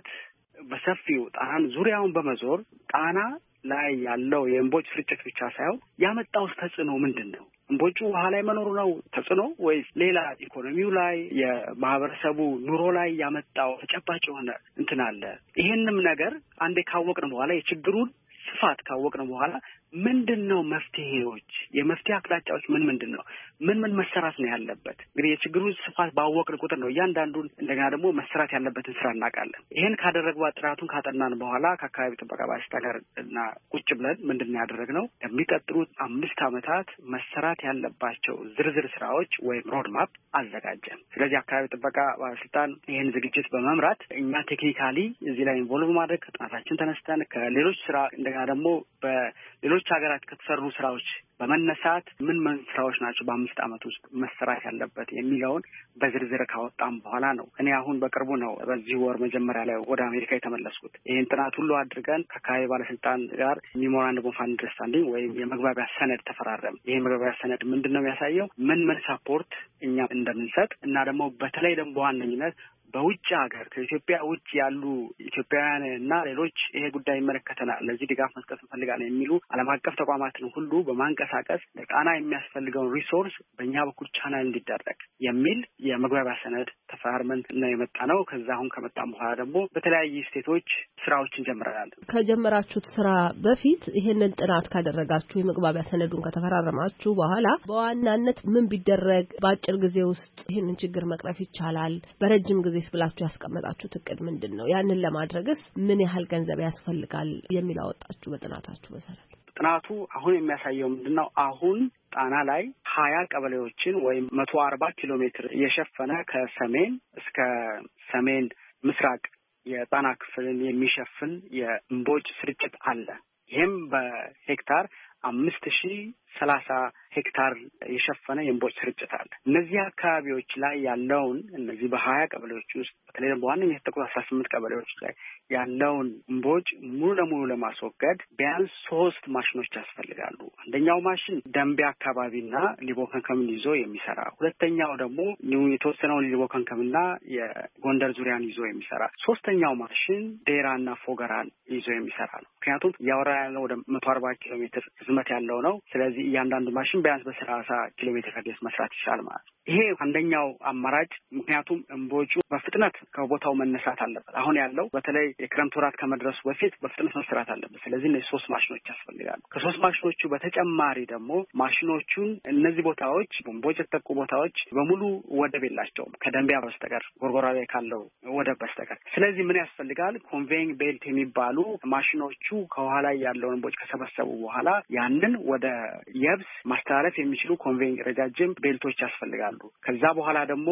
S4: በሰፊው ጣናን ዙሪያውን በመዞር ጣና ላይ ያለው የእምቦጭ ስርጭት ብቻ ሳይሆን ያመጣው ተጽዕኖ ምንድን ነው? እምቦጩ ውሃ ላይ መኖሩ ነው ተጽዕኖ ወይስ ሌላ ኢኮኖሚው ላይ የማህበረሰቡ ኑሮ ላይ ያመጣው ተጨባጭ የሆነ እንትን አለ? ይሄንም ነገር አንዴ ካወቅን በኋላ የችግሩን ስፋት ካወቅን በኋላ ምንድነው መፍትሄዎች? የመፍትሄ አቅጣጫዎች ምን ምንድን ነው? ምን ምን መሰራት ነው ያለበት? እንግዲህ የችግሩን ስፋት ባወቅን ቁጥር ነው እያንዳንዱን እንደገና ደግሞ መሰራት ያለበትን ስራ እናውቃለን። ይሄን ካደረግባ ጥናቱን ካጠናን በኋላ ከአካባቢ ጥበቃ ባለስልጣን ጋር እና ቁጭ ብለን ምንድነው ያደረግነው ለሚቀጥሉት አምስት ዓመታት መሰራት ያለባቸው ዝርዝር ስራዎች ወይም ሮድማፕ አዘጋጀን። ስለዚህ አካባቢ ጥበቃ ባለስልጣን ይሄን ዝግጅት በመምራት እኛ ቴክኒካሊ እዚህ ላይ ኢንቮልቭ ማድረግ ከጥናታችን ተነስተን ከሌሎች ስራ እንደገና ደግሞ በሌሎች ሀገራት ከተሰሩ ስራዎች በመነሳት ምን ምን ስራዎች ናቸው በአምስት ዓመት ውስጥ መሰራት ያለበት የሚለውን በዝርዝር ካወጣም በኋላ ነው እኔ አሁን በቅርቡ ነው በዚህ ወር መጀመሪያ ላይ ወደ አሜሪካ የተመለስኩት። ይህን ጥናት ሁሉ አድርገን ከአካባቢ ባለስልጣን ጋር ሜሞራንደም ኦፍ አንደርስታንዲንግ ወይም የመግባቢያ ሰነድ ተፈራረም። ይህ መግባቢያ ሰነድ ምንድን ነው የሚያሳየው? ምን ምን ሳፖርት እኛ እንደምንሰጥ እና ደግሞ በተለይ ደግሞ በዋነኝነት በውጭ ሀገር ከኢትዮጵያ ውጭ ያሉ ኢትዮጵያውያን እና ሌሎች ይሄ ጉዳይ ይመለከተናል ለዚህ ድጋፍ መስጠት እንፈልጋለን የሚሉ ዓለም አቀፍ ተቋማትን ሁሉ በማንቀሳቀስ ለጣና የሚያስፈልገውን ሪሶርስ በእኛ በኩል ቻናል እንዲደረግ የሚል የመግባቢያ ሰነድ ተፈራርመን ነው የመጣ ነው። ከዛ አሁን ከመጣም በኋላ ደግሞ በተለያዩ ስቴቶች ስራዎችን ጀምረናል።
S8: ከጀመራችሁት ስራ በፊት ይሄንን ጥናት ካደረጋችሁ የመግባቢያ ሰነዱን ከተፈራረማችሁ በኋላ በዋናነት ምን ቢደረግ በአጭር ጊዜ ውስጥ ይሄንን ችግር መቅረፍ ይቻላል? በረጅም ጊዜ ብላችሁ ያስቀመጣችሁት እቅድ ምንድን ነው? ያንን ለማድረግስ ምን ያህል ገንዘብ ያስፈልጋል የሚል አወጣችሁ በጥናታችሁ መሰረት?
S4: ጥናቱ አሁን የሚያሳየው ምንድነው? አሁን ጣና ላይ ሀያ ቀበሌዎችን ወይም መቶ አርባ ኪሎ ሜትር የሸፈነ ከሰሜን እስከ ሰሜን ምስራቅ የጣና ክፍልን የሚሸፍን የእምቦጭ ስርጭት አለ። ይህም በሄክታር አምስት ሺህ ሰላሳ ሄክታር የሸፈነ የእምቦጭ ስርጭት አለ። እነዚህ አካባቢዎች ላይ ያለውን እነዚህ በሀያ ቀበሌዎች ውስጥ በተለይ በዋነኝነት የተጠቁት አስራ ስምንት ቀበሌዎች ላይ ያለውን እምቦጭ ሙሉ ለሙሉ ለማስወገድ ቢያንስ ሶስት ማሽኖች ያስፈልጋሉ። አንደኛው ማሽን ደንቢ አካባቢና ሊቦ ከንከምን ይዞ የሚሰራ፣ ሁለተኛው ደግሞ የተወሰነውን ሊቦ ከንከምና የጎንደር ዙሪያን ይዞ የሚሰራ፣ ሶስተኛው ማሽን ዴራና ፎገራን ይዞ የሚሰራ ነው። ምክንያቱም ያወራ ያለው ወደ መቶ አርባ ኪሎ ሜትር ርዝመት ያለው ነው። ስለዚህ እያንዳንዱ ማሽን ቢያንስ በሰላሳ ኪሎ ሜትር ራዲየስ መስራት ይችላል ማለት ነው። ይሄ አንደኛው አማራጭ። ምክንያቱም እምቦጩ በፍጥነት ከቦታው መነሳት አለበት። አሁን ያለው በተለይ የክረምት ወራት ከመድረሱ በፊት በፍጥነት መስራት አለበት። ስለዚህ እነዚህ ሶስት ማሽኖች ያስፈልጋሉ። ከሶስት ማሽኖቹ በተጨማሪ ደግሞ ማሽኖቹን እነዚህ ቦታዎች እምቦጭ የተጠቁ ቦታዎች በሙሉ ወደብ የላቸውም ከደንቢያ በስተቀር ጎርጎራ ላይ ካለው ወደብ በስተቀር። ስለዚህ ምን ያስፈልጋል? ኮንቬይንግ ቤልት የሚባሉ ማሽኖቹ ከኋላ ያለውን እምቦጭ ከሰበሰቡ በኋላ ያንን ወደ የብስ ማስተላለፍ የሚችሉ ኮንቬይንግ ረጃጅም ቤልቶች ያስፈልጋሉ። ከዛ በኋላ ደግሞ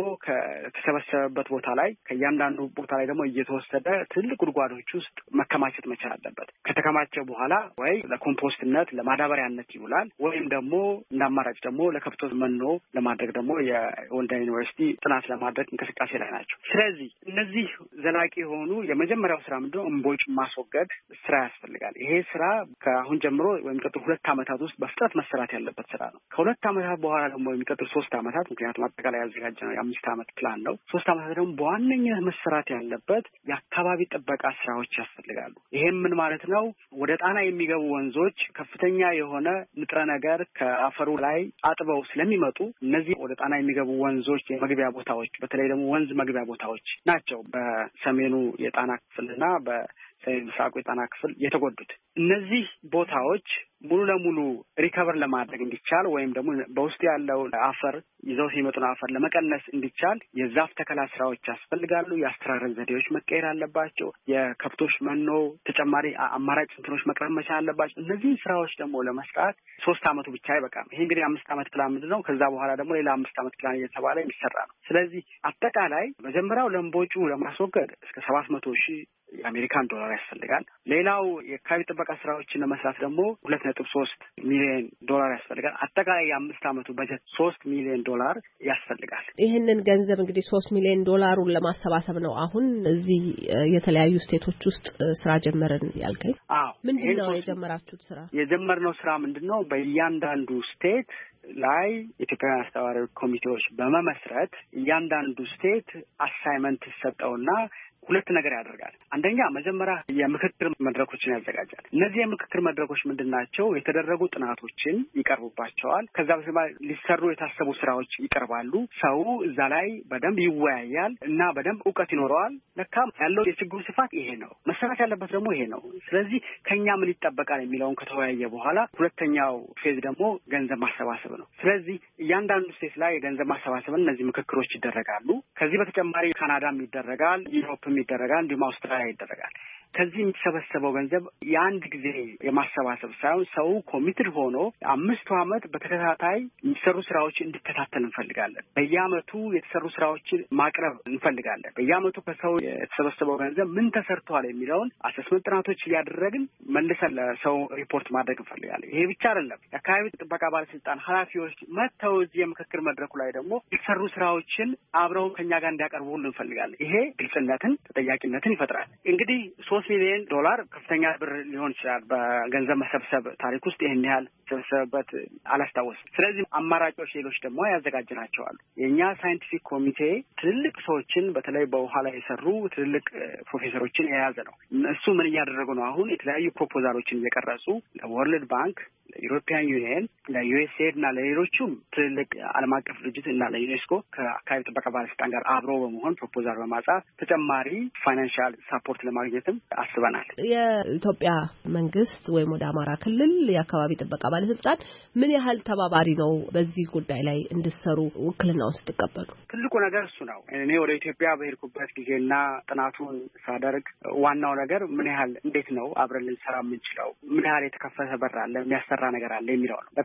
S4: ከተሰበሰበበት ቦታ ላይ ከእያንዳንዱ ቦታ ላይ ደግሞ እየተወሰደ ትልቅ ጉድጓዶች ውስጥ መከማቸት መቻል አለበት። ከተከማቸ በኋላ ወይ ለኮምፖስትነት ለማዳበሪያነት ይውላል፣ ወይም ደግሞ እንደ አማራጭ ደግሞ ለከብቶች መኖ ለማድረግ ደግሞ የወልዲያ ዩኒቨርሲቲ ጥናት ለማድረግ እንቅስቃሴ ላይ ናቸው። ስለዚህ እነዚህ ዘላቂ የሆኑ የመጀመሪያው ስራ ምንድነው? እምቦጭ ማስወገድ ስራ ያስፈልጋል። ይሄ ስራ ከአሁን ጀምሮ የሚቀጥሉ ሁለት ዓመታት ውስጥ በፍጥነት መሰራት ያለበት ስራ ነው። ከሁለት ዓመታት በኋላ ደግሞ የሚቀጥሉ ሶስት ዓመታት ምክንያቱም አጠቃላይ ያዘጋጀነው የአምስት ዓመት ፕላን ነው። ሶስት ዓመታት ደግሞ በዋነኝነት መሰራት ያለበት የአካባቢ ጥበቃ ስራዎች ያስፈልጋሉ። ይሄም ምን ማለት ነው? ወደ ጣና የሚገቡ ወንዞች ከፍተኛ የሆነ ንጥረ ነገር ከአፈሩ ላይ አጥበው ስለሚመጡ እነዚህ ወደ ጣና የሚገቡ ወንዞች የመግቢያ ቦታዎች በተለይ ደግሞ ወንዝ መግቢያ ቦታዎች ናቸው በሰሜኑ የጣና ክፍልና በሰሜን ምስራቁ የጣና ክፍል የተጎዱት። እነዚህ ቦታዎች ሙሉ ለሙሉ ሪከቨር ለማድረግ እንዲቻል ወይም ደግሞ በውስጥ ያለው አፈር ይዘው ሲመጡን አፈር ለመቀነስ እንዲቻል የዛፍ ተከላ ስራዎች ያስፈልጋሉ። የአስተራረስ ዘዴዎች መቀየር አለባቸው። የከብቶች መኖ ተጨማሪ አማራጭ እንትኖች መቅረብ መቻል አለባቸው። እነዚህ ስራዎች ደግሞ ለመስራት ሶስት አመቱ ብቻ አይበቃም። ይሄ እንግዲህ አምስት አመት ፕላን ምንድን ነው? ከዛ በኋላ ደግሞ ሌላ አምስት አመት ፕላን እየተባለ የሚሰራ ነው። ስለዚህ አጠቃላይ መጀመሪያው ለእምቦጩ ለማስወገድ እስከ ሰባት መቶ ሺህ የአሜሪካን ዶላር ያስፈልጋል። ሌላው የአካባቢ ጥበቃ ስራዎችን ለመስራት ደግሞ ሁለት ነጥብ ሶስት ሚሊዮን ዶላር ያስፈልጋል። አጠቃላይ የአምስት አመቱ በጀት ሶስት ሚሊዮን ዶላር ያስፈልጋል።
S8: ይህንን ገንዘብ እንግዲህ ሶስት ሚሊዮን ዶላሩን ለማሰባሰብ ነው አሁን እዚህ የተለያዩ ስቴቶች ውስጥ ስራ ጀመርን ያልከኝ?
S4: አዎ።
S8: ምንድን ነው የጀመራችሁት ስራ?
S4: የጀመርነው ስራ ምንድን ነው? በእያንዳንዱ ስቴት ላይ የኢትዮጵያውያን አስተባባሪ ኮሚቴዎች በመመስረት እያንዳንዱ ስቴት አሳይመንት ይሰጠውና ሁለት ነገር ያደርጋል። አንደኛ መጀመሪያ የምክክር መድረኮችን ያዘጋጃል። እነዚህ የምክክር መድረኮች ምንድን ናቸው? የተደረጉ ጥናቶችን ይቀርቡባቸዋል። ከዛ በኋላ ሊሰሩ የታሰቡ ስራዎች ይቀርባሉ። ሰው እዛ ላይ በደንብ ይወያያል እና በደንብ እውቀት ይኖረዋል። ለካ ያለው የችግሩ ስፋት ይሄ ነው፣ መሰራት ያለበት ደግሞ ይሄ ነው። ስለዚህ ከኛ ምን ይጠበቃል የሚለውን ከተወያየ በኋላ ሁለተኛው ፌዝ ደግሞ ገንዘብ ማሰባሰብ ነው። ስለዚህ እያንዳንዱ ስቴት ላይ የገንዘብ ማሰባሰብን እነዚህ ምክክሮች ይደረጋሉ። ከዚህ በተጨማሪ ካናዳም ይደረጋል፣ ዩሮፕ ይደረጋል፣ እንዲሁም አውስትራሊያ ይደረጋል። ከዚህ የሚሰበሰበው ገንዘብ የአንድ ጊዜ የማሰባሰብ ሳይሆን ሰው ኮሚትድ ሆኖ አምስቱ አመት በተከታታይ የሚሰሩ ስራዎች እንዲከታተል እንፈልጋለን። በየአመቱ የተሰሩ ስራዎችን ማቅረብ እንፈልጋለን። በየአመቱ ከሰው የተሰበሰበው ገንዘብ ምን ተሰርቷል የሚለውን አሰስመንት ጥናቶች እያደረግን መልሰን ለሰው ሪፖርት ማድረግ እንፈልጋለን። ይሄ ብቻ አይደለም። የአካባቢ ጥበቃ ባለስልጣን ኃላፊዎች መጥተው እዚህ የምክክር መድረኩ ላይ ደግሞ የተሰሩ ስራዎችን አብረው ከኛ ጋር እንዲያቀርቡ ሁሉ እንፈልጋለን። ይሄ ግልጽነትን፣ ተጠያቂነትን ይፈጥራል። እንግዲህ ሶስት ሚሊዮን ዶላር ከፍተኛ ብር ሊሆን ይችላል። በገንዘብ መሰብሰብ ታሪክ ውስጥ ይህን ያህል ተሰበሰበበት አላስታወስም። ስለዚህ አማራጮች ሌሎች ደግሞ ያዘጋጅናቸዋል። የእኛ ሳይንቲፊክ ኮሚቴ ትልልቅ ሰዎችን በተለይ በውሃ ላይ የሰሩ ትልልቅ ፕሮፌሰሮችን የያዘ ነው። እሱ ምን እያደረጉ ነው? አሁን የተለያዩ ፕሮፖዛሎችን እየቀረጹ ለወርልድ ባንክ፣ ለዩሮፒያን ዩኒየን፣ ለዩኤስኤድ እና ለሌሎቹም ትልልቅ ዓለም አቀፍ ድርጅት እና ለዩኔስኮ ከአካባቢ ጥበቃ ባለስልጣን ጋር አብሮ በመሆን ፕሮፖዛል በማጻፍ ተጨማሪ ፋይናንሻል ሳፖርት ለማግኘትም አስበናል።
S8: የኢትዮጵያ መንግስት ወይም ወደ አማራ ክልል የአካባቢ ጥበቃ ባለስልጣን ምን ያህል ተባባሪ ነው በዚህ ጉዳይ ላይ እንድትሰሩ ውክልናውን ስትቀበሉ?
S4: ትልቁ ነገር እሱ ነው። እኔ ወደ ኢትዮጵያ በሄድኩበት ጊዜና ጥናቱን ሳደርግ ዋናው ነገር ምን ያህል እንዴት ነው አብረን ልንሰራ የምንችለው፣ ምን ያህል የተከፈተ በር አለ፣ የሚያሰራ ነገር አለ የሚለው ነው። በጣም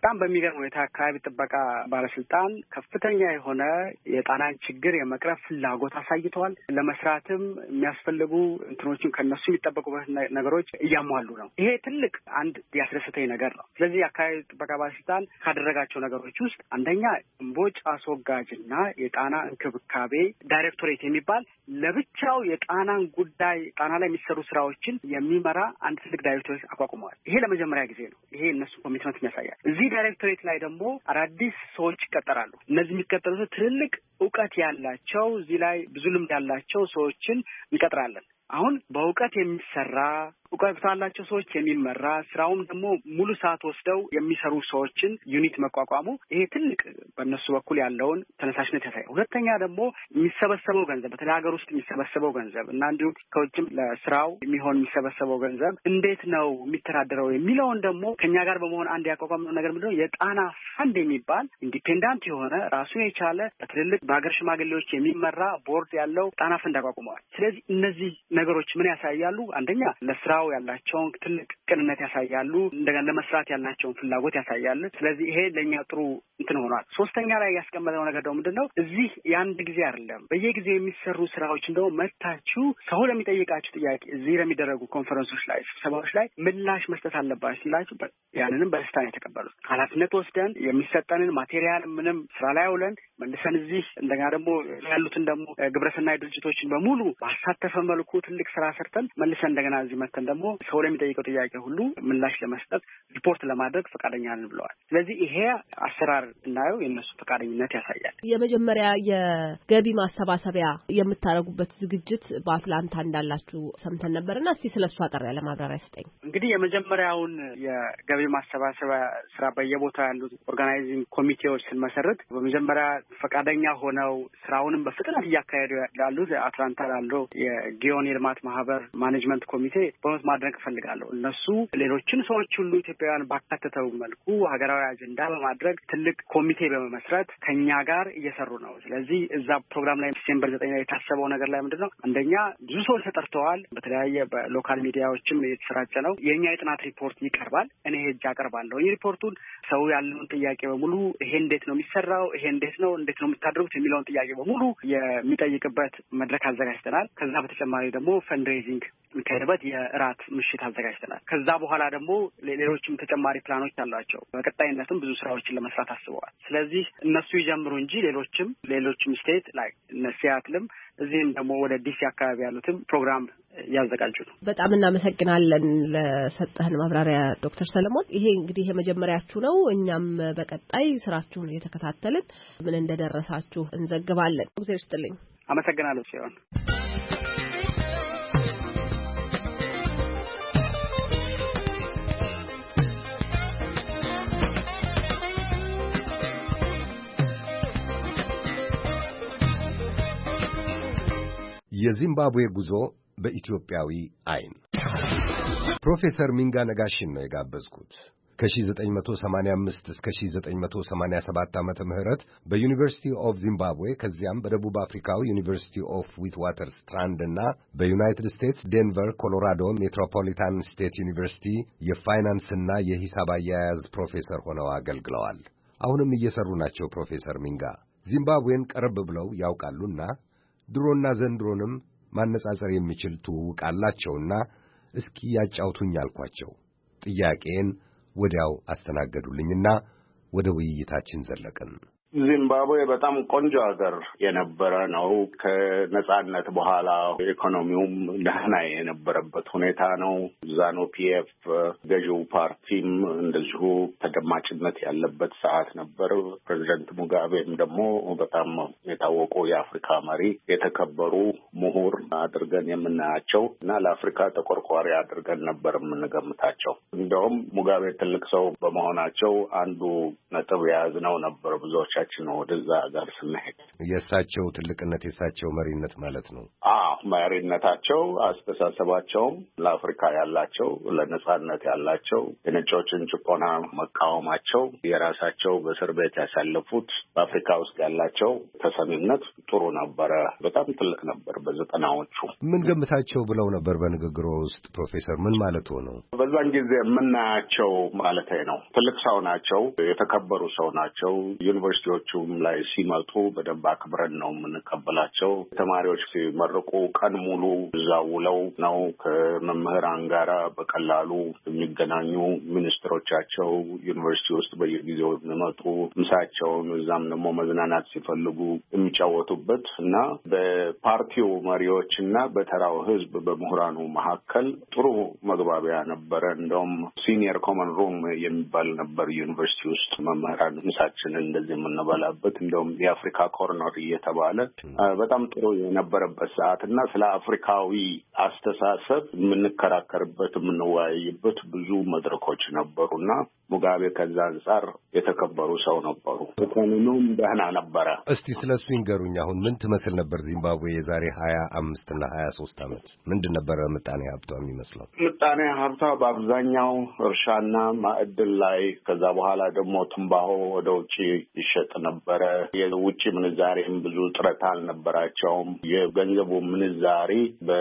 S4: በጣም በሚገርም ሁኔታ አካባቢ ጥበቃ ባለስልጣን ከፍተኛ የሆነ የጣናን ችግር የመቅረፍ ፍላጎት አሳይተዋል። ለመስራትም የሚያስፈልጉ እንትኖችን ከነሱ የሚጠበቁበት ነገሮች እያሟሉ ነው። ይሄ ትልቅ አንድ ያስደስተኝ ነገር ነው። ስለዚህ አካባቢ ጥበቃ ባለስልጣን ካደረጋቸው ነገሮች ውስጥ አንደኛ እምቦጭ አስወጋጅና የጣና እንክብካቤ ዳይሬክቶሬት የሚባል ለብቻው የጣናን ጉዳይ ጣና ላይ የሚሰሩ ስራዎችን የሚመራ አንድ ትልቅ ዳይሬክቶሬት አቋቁመዋል። ይሄ ለመጀመሪያ ጊዜ ነው። ይሄ እነሱ ኮሚትመንት ያሳያል። እዚህ ዳይሬክቶሬት ላይ ደግሞ አዳዲስ ሰዎች ይቀጠራሉ። እነዚህ የሚቀጠሩት ትልልቅ እውቀት ያላቸው እዚህ ላይ ብዙ ልምድ ያላቸው ሰዎችን እንቀጥራለን። አሁን በእውቀት የሚሰራ እውቀት ባላቸው ሰዎች የሚመራ ስራውም ደግሞ ሙሉ ሰዓት ወስደው የሚሰሩ ሰዎችን ዩኒት መቋቋሙ ይሄ ትልቅ በእነሱ በኩል ያለውን ተነሳሽነት ያሳያል። ሁለተኛ ደግሞ የሚሰበሰበው ገንዘብ በተለይ ሀገር ውስጥ የሚሰበሰበው ገንዘብ እና እንዲሁም ከውጭም ለስራው የሚሆን የሚሰበሰበው ገንዘብ እንዴት ነው የሚተዳደረው የሚለውን ደግሞ ከኛ ጋር በመሆን አንድ ያቋቋምነው ነገር ምንድነው የጣና ፈንድ የሚባል ኢንዲፔንዳንት የሆነ ራሱን የቻለ በትልልቅ በሀገር ሽማግሌዎች የሚመራ ቦርድ ያለው ጣና ፈንድ አቋቁመዋል። ስለዚህ እነዚህ ነገሮች ምን ያሳያሉ? አንደኛ ለስራው ያላቸውን ትልቅ ቅንነት ያሳያሉ። እንደገና ለመስራት ያላቸውን ፍላጎት ያሳያሉ። ስለዚህ ይሄ ለኛ ጥሩ እንትን ሆኗል። ሶስተኛ ላይ ያስቀመጠው ነገር ደግሞ ምንድነው እዚህ የአንድ ጊዜ አይደለም በየጊዜው የሚሰሩ ስራዎች እንደው መታችሁ ሰው ለሚጠይቃችሁ ጥያቄ እዚህ ለሚደረጉ ኮንፈረንሶች ላይ ስብሰባዎች ላይ ምላሽ መስጠት አለባችሁ ሲላችሁ ያንንም በደስታ ነው የተቀበሉት። ኃላፊነት ወስደን የሚሰጠንን ማቴሪያል ምንም ስራ ላይ አውለን መልሰን እዚህ እንደገና ደግሞ ያሉትን ደግሞ ግብረሰናይ ድርጅቶችን በሙሉ ባሳተፈ መልኩ ትልቅ ስራ ሰርተን መልሰን እንደገና እዚህ መተን ደግሞ ሰው ለሚጠይቀው ጥያቄ ሁሉ ምላሽ ለመስጠት ሪፖርት ለማድረግ ፈቃደኛ ነን ብለዋል። ስለዚህ ይሄ አሰራር እናየው የእነሱ ፈቃደኝነት ያሳያል።
S8: የመጀመሪያ የገቢ ማሰባሰቢያ የምታደርጉበት ዝግጅት በአትላንታ እንዳላችሁ ሰምተን ነበርና እስቲ ስለሱ አጠር ያለ ማብራሪያ ስጠኝ።
S4: እንግዲህ የመጀመሪያውን የገቢ ማሰባሰቢያ ስራ በየቦታው ያሉት ኦርጋናይዚንግ ኮሚቴዎች ስንመሰርት በመጀመሪያ ፈቃደኛ ሆነው ስራውንም በፍጥነት እያካሄዱ ያሉት አትላንታ ላለው የጊዮን የልማት ማህበር ማኔጅመንት ኮሚቴ በእውነት ማድረግ እፈልጋለሁ። እነሱ ሌሎችን ሰዎች ሁሉ ኢትዮጵያውያን ባካተተው መልኩ ሀገራዊ አጀንዳ በማድረግ ትልቅ ኮሚቴ በመመስረት ከኛ ጋር እየሰሩ ነው። ስለዚህ እዛ ፕሮግራም ላይ ዲሴምበር ዘጠኝ ላይ የታሰበው ነገር ላይ ምንድነው አንደኛ ብዙ ሰዎች ተጠርተዋል። በተለያየ በሎካል ሚዲያዎችም የተሰራጨ ነው። የኛ የጥናት ሪፖርት ይቀርባል። እኔ ሄጄ አቀርባለሁ። ይህ ሪፖርቱን ሰው ያለውን ጥያቄ በሙሉ ይሄ እንዴት ነው የሚሰራው፣ ይሄ እንዴት ነው እንዴት ነው የምታደርጉት የሚለውን ጥያቄ በሙሉ የሚጠይቅበት መድረክ አዘጋጅተናል። ከዛ በተጨማሪ ደግሞ ፈንድሬዚንግ የሚካሄድበት የእራት ምሽት አዘጋጅተናል። ከዛ በኋላ ደግሞ ሌሎችም ተጨማሪ ፕላኖች አሏቸው። በቀጣይነትም ብዙ ስራዎችን ለመስራት አስበዋል። ስለዚህ እነሱ ይጀምሩ እንጂ ሌሎችም ሌሎችም ስቴት ላይ እነ ሲያትልም እዚህም ደግሞ ወደ ዲሲ አካባቢ ያሉትም ፕሮግራም ያዘጋጁ ነው።
S8: በጣም እናመሰግናለን ለሰጠህን ማብራሪያ ዶክተር ሰለሞን። ይሄ እንግዲህ የመጀመሪያችሁ ነው። እኛም በቀጣይ ስራችሁን እየተከታተልን ምን እንደደረሳችሁ እንዘግባለን። እግዚአብሔር ይስጥልኝ።
S4: አመሰግናለሁ ሲሆን
S1: የዚምባብዌ ጉዞ በኢትዮጵያዊ አይን ፕሮፌሰር ሚንጋ ነጋሽን ነው የጋበዝኩት። ከ1985 እስከ1987 ዓመተ ምህረት በዩኒቨርሲቲ ኦፍ ዚምባብዌ ከዚያም በደቡብ አፍሪካው ዩኒቨርሲቲ ኦፍ ዊትዋተር ስትራንድ እና በዩናይትድ ስቴትስ ዴንቨር ኮሎራዶ ሜትሮፖሊታን ስቴት ዩኒቨርሲቲ የፋይናንስና የሂሳብ አያያዝ ፕሮፌሰር ሆነው አገልግለዋል። አሁንም እየሰሩ ናቸው። ፕሮፌሰር ሚንጋ ዚምባብዌን ቀረብ ብለው ያውቃሉና ድሮና ዘንድሮንም ማነጻጸር የሚችል ትውውቅ አላቸውና እስኪ ያጫውቱኝ አልኳቸው። ጥያቄን ወዲያው አስተናገዱልኝና ወደ ውይይታችን ዘለቅን።
S6: ዚምባብዌ በጣም ቆንጆ ሀገር የነበረ ነው። ከነጻነት በኋላ ኢኮኖሚውም ደህና የነበረበት ሁኔታ ነው። ዛኑ ፒኤፍ ገዢው ፓርቲም እንደዚሁ ተደማጭነት ያለበት ሰዓት ነበር። ፕሬዚደንት ሙጋቤም ደግሞ በጣም የታወቁ የአፍሪካ መሪ፣ የተከበሩ ምሁር አድርገን የምናያቸው እና ለአፍሪካ ተቆርቋሪ አድርገን ነበር የምንገምታቸው። እንደውም ሙጋቤ ትልቅ ሰው በመሆናቸው አንዱ ነጥብ የያዝነው ነበር ብዙዎች አልተመቻችን ነው ወደዛ ጋር ስንሄድ።
S1: የእሳቸው ትልቅነት የእሳቸው መሪነት ማለት ነው።
S6: አዎ መሪነታቸው፣ አስተሳሰባቸውም ለአፍሪካ ያላቸው ለነጻነት ያላቸው የነጮችን ጭቆና መቃወማቸው፣ የራሳቸው በእስር ቤት ያሳለፉት በአፍሪካ ውስጥ ያላቸው ተሰሚነት ጥሩ ነበረ። በጣም ትልቅ ነበር። በዘጠናዎቹ
S1: ምን ገምታቸው ብለው ነበር በንግግሮ ውስጥ ፕሮፌሰር? ምን ማለት ነው?
S6: በዛን ጊዜ የምናያቸው ማለቴ ነው። ትልቅ ሰው ናቸው፣ የተከበሩ ሰው ናቸው። ዩኒቨርሲቲዎቹም ላይ ሲመጡ በደንብ አክብረን ነው የምንቀበላቸው። ተማሪዎች ሲመርቁ ቀን ሙሉ እዛ ውለው ነው ከመምህራን ጋራ በቀላሉ የሚገናኙ። ሚኒስትሮቻቸው ዩኒቨርሲቲ ውስጥ በየጊዜው የሚመጡ ምሳቸውን እዛም ደግሞ መዝናናት ሲፈልጉ የሚጫወቱበት እና በፓርቲው መሪዎች እና በተራው ሕዝብ በምሁራኑ መካከል ጥሩ መግባቢያ ነበረ። እንደውም ሲኒየር ኮመን ሩም የሚባል ነበር ዩኒቨርሲቲ ውስጥ መምህራን ምሳችንን እንደዚህ የምንበላበት። እንደውም የአፍሪካ ኮርነር እየተባለ በጣም ጥሩ የነበረበት ሰዓት እና ስለ አፍሪካዊ አስተሳሰብ የምንከራከርበት የምንወያይበት ብዙ መድረኮች ነበሩና ሙጋቤ ከዛ አንጻር የተከበሩ ሰው ነበሩ። ኢኮኖሚውም ደህና ነበረ።
S1: እስቲ ስለሱ ይንገሩኝ። አሁን ምን ትመስል ነበር ዚምባብዌ የዛሬ ሀያ አምስት እና ሀያ ሶስት ዓመት? ምንድን ነበረ ምጣኔ ሀብቷ የሚመስለው?
S6: ምጣኔ ሀብቷ በአብዛኛው እርሻና ማዕድን ላይ፣ ከዛ በኋላ ደግሞ ትንባሆ ወደ ውጭ ይሸጥ ነበረ። የውጭ ምንዛሬም ብዙ ጥረት አልነበራቸውም። የገንዘቡ ምንዛሬ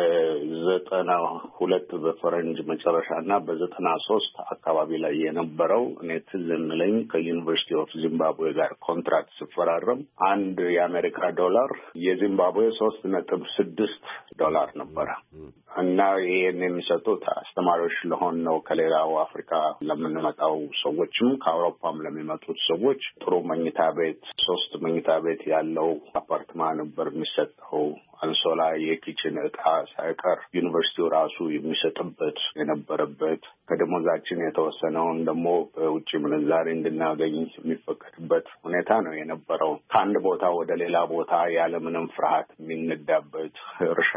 S6: በዘጠና ሁለት በፈረንጅ መጨረሻና በዘጠና ሶስት አካባቢ ላይ የነበረው እኔ ትዝ የሚለኝ ከዩኒቨርሲቲ ኦፍ ዚምባብዌ ጋር ኮንትራክት ስፈራረም አንድ የአሜሪካ ዶላር የዚምባብዌ ሶስት ነጥብ ስድስት ዶላር ነበረ እና ይሄን የሚሰጡት አስተማሪዎች ለሆን ነው። ከሌላው አፍሪካ ለምንመጣው ሰዎችም ከአውሮፓም ለሚመጡት ሰዎች ጥሩ መኝታ ቤት፣ ሶስት መኝታ ቤት ያለው አፓርትማ ነበር የሚሰጠው። አንሶላ፣ የኪችን ዕቃ ሳይቀር ዩኒቨርሲቲው ራሱ የሚሰጥበት የነበረበት፣ ከደሞዛችን የተወሰነውን ደግሞ በውጭ ምንዛሬ እንድናገኝ የሚፈቀድበት ሁኔታ ነው የነበረው። ከአንድ ቦታ ወደ ሌላ ቦታ ያለምንም ፍርሃት የሚነዳበት፣ እርሻ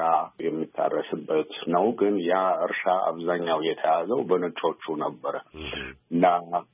S6: የሚታረስበት ነው። ግን ያ እርሻ አብዛኛው የተያዘው በነጮቹ ነበረ እና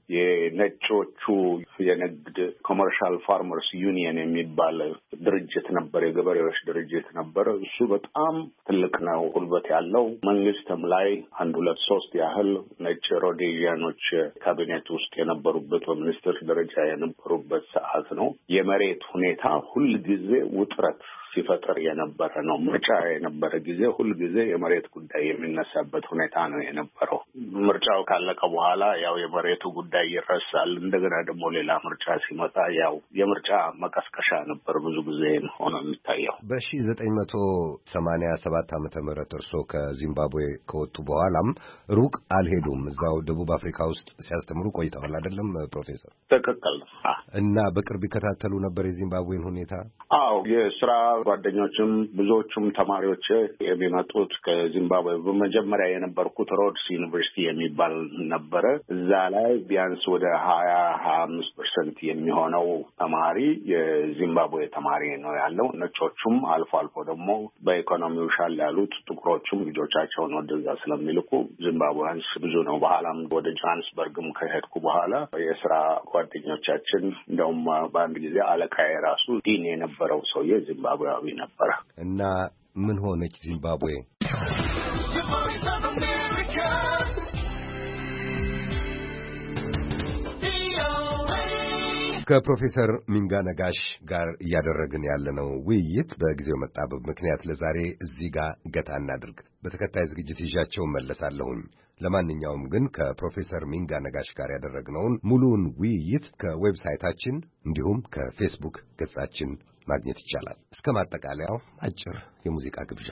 S6: የነጮቹ የንግድ ኮመርሻል ፋርመርስ ዩኒየን የሚባል ድርጅት ነበር፣ የገበሬዎች ድርጅት ነበረ። እሱ በጣም ትልቅ ነው፣ ጉልበት ያለው። መንግስትም ላይ አንድ ሁለት ሶስት ያህል ነጭ ሮዴዥያኖች ካቢኔት ውስጥ የነበሩበት በሚኒስትር ደረጃ የነበሩበት ሰዓት ነው። የመሬት ሁኔታ ሁል ጊዜ ውጥረት ሲፈጠር የነበረ ነው። ምርጫ የነበረ ጊዜ ሁል ጊዜ የመሬት ጉዳይ የሚነሳበት ሁኔታ ነው የነበረው። ምርጫው ካለቀ በኋላ ያው የመሬቱ ጉዳይ ይረሳል። እንደገና ደግሞ ሌላ ምርጫ ሲመጣ ያው የምርጫ መቀስቀሻ ነበር ብዙ ጊዜ ሆኖ የሚታየው።
S1: በሺ ዘጠኝ መቶ ሰማንያ ሰባት ዓመተ ምህረት እርስዎ ከዚምባብዌ ከወጡ በኋላም ሩቅ አልሄዱም። እዛው ደቡብ አፍሪካ ውስጥ ሲያስተምሩ ቆይተዋል አይደለም ፕሮፌሰር?
S6: ትክክል።
S1: እና በቅርብ ይከታተሉ ነበር የዚምባብዌን ሁኔታ?
S6: አዎ የስራ ጓደኞችም ብዙዎቹም ተማሪዎች የሚመጡት ከዚምባብዌ። በመጀመሪያ የነበርኩት ሮድስ ዩኒቨርሲቲ የሚባል ነበረ። እዛ ላይ ቢያንስ ወደ ሀያ ሀያ አምስት ፐርሰንት የሚሆነው ተማሪ የዚምባብዌ ተማሪ ነው ያለው። ነጮቹም አልፎ አልፎ ደግሞ በኢኮኖሚው ሻል ያሉት ጥቁሮቹም ልጆቻቸውን ወደዛ ስለሚልኩ ዚምባብዌያንስ ብዙ ነው። በኋላም ወደ ጆሃንስበርግም ከሄድኩ በኋላ የስራ ጓደኞቻችን እንደውም በአንድ ጊዜ አለቃዬ ራሱ ዲን የነበረው ሰውዬ ዚምባብዌያዊ ነበረ።
S1: እና ምን ሆነች ዚምባብዌ? ከፕሮፌሰር ሚንጋ ነጋሽ ጋር እያደረግን ያለነው ውይይት በጊዜው መጣበብ ምክንያት ለዛሬ እዚህ ጋር ገታ እናድርግ። በተከታይ ዝግጅት ይዣቸው መለሳለሁኝ። ለማንኛውም ግን ከፕሮፌሰር ሚንጋ ነጋሽ ጋር ያደረግነውን ሙሉውን ውይይት ከዌብሳይታችን እንዲሁም ከፌስቡክ ገጻችን ማግኘት ይቻላል። እስከ ማጠቃለያው አጭር የሙዚቃ ግብዣ።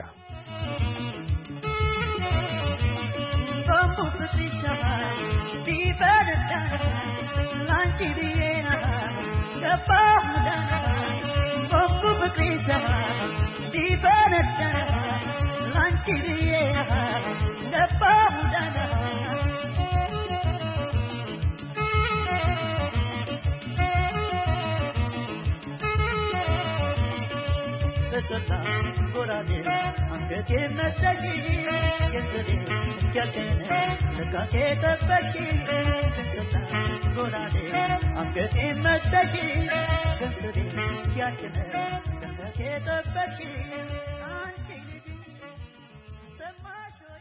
S9: Get
S7: አንገቴ መጠቂ ገንዘቤ ያችነ ገንዘቤ ጠበቂ አንቺ ልጅ ሰማሽ ወይ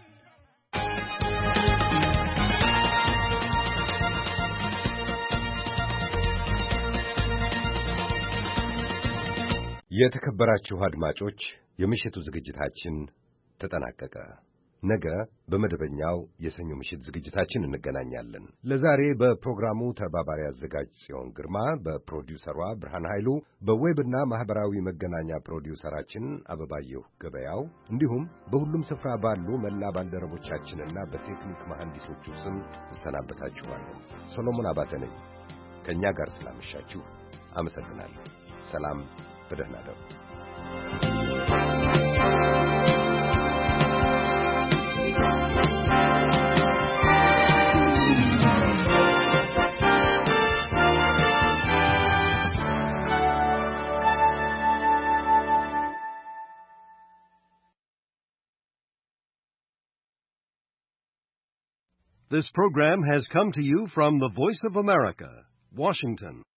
S1: የተከበራችሁ አድማጮች የምሽቱ ዝግጅታችን ተጠናቀቀ። ነገ በመደበኛው የሰኞ ምሽት ዝግጅታችን እንገናኛለን። ለዛሬ በፕሮግራሙ ተባባሪ አዘጋጅ ጽዮን ግርማ፣ በፕሮዲውሰሯ ብርሃን ኃይሉ፣ በዌብና ማህበራዊ መገናኛ ፕሮዲውሰራችን አበባየሁ ገበያው እንዲሁም በሁሉም ስፍራ ባሉ መላ ባልደረቦቻችንና በቴክኒክ መሐንዲሶቹ ስም እሰናበታችኋለሁ። ሰሎሞን አባተ ነኝ። ከእኛ ጋር ስላመሻችሁ አመሰግናለሁ። ሰላም፣ በደህና እደሩ።
S9: This program has come to you from the Voice of America, Washington.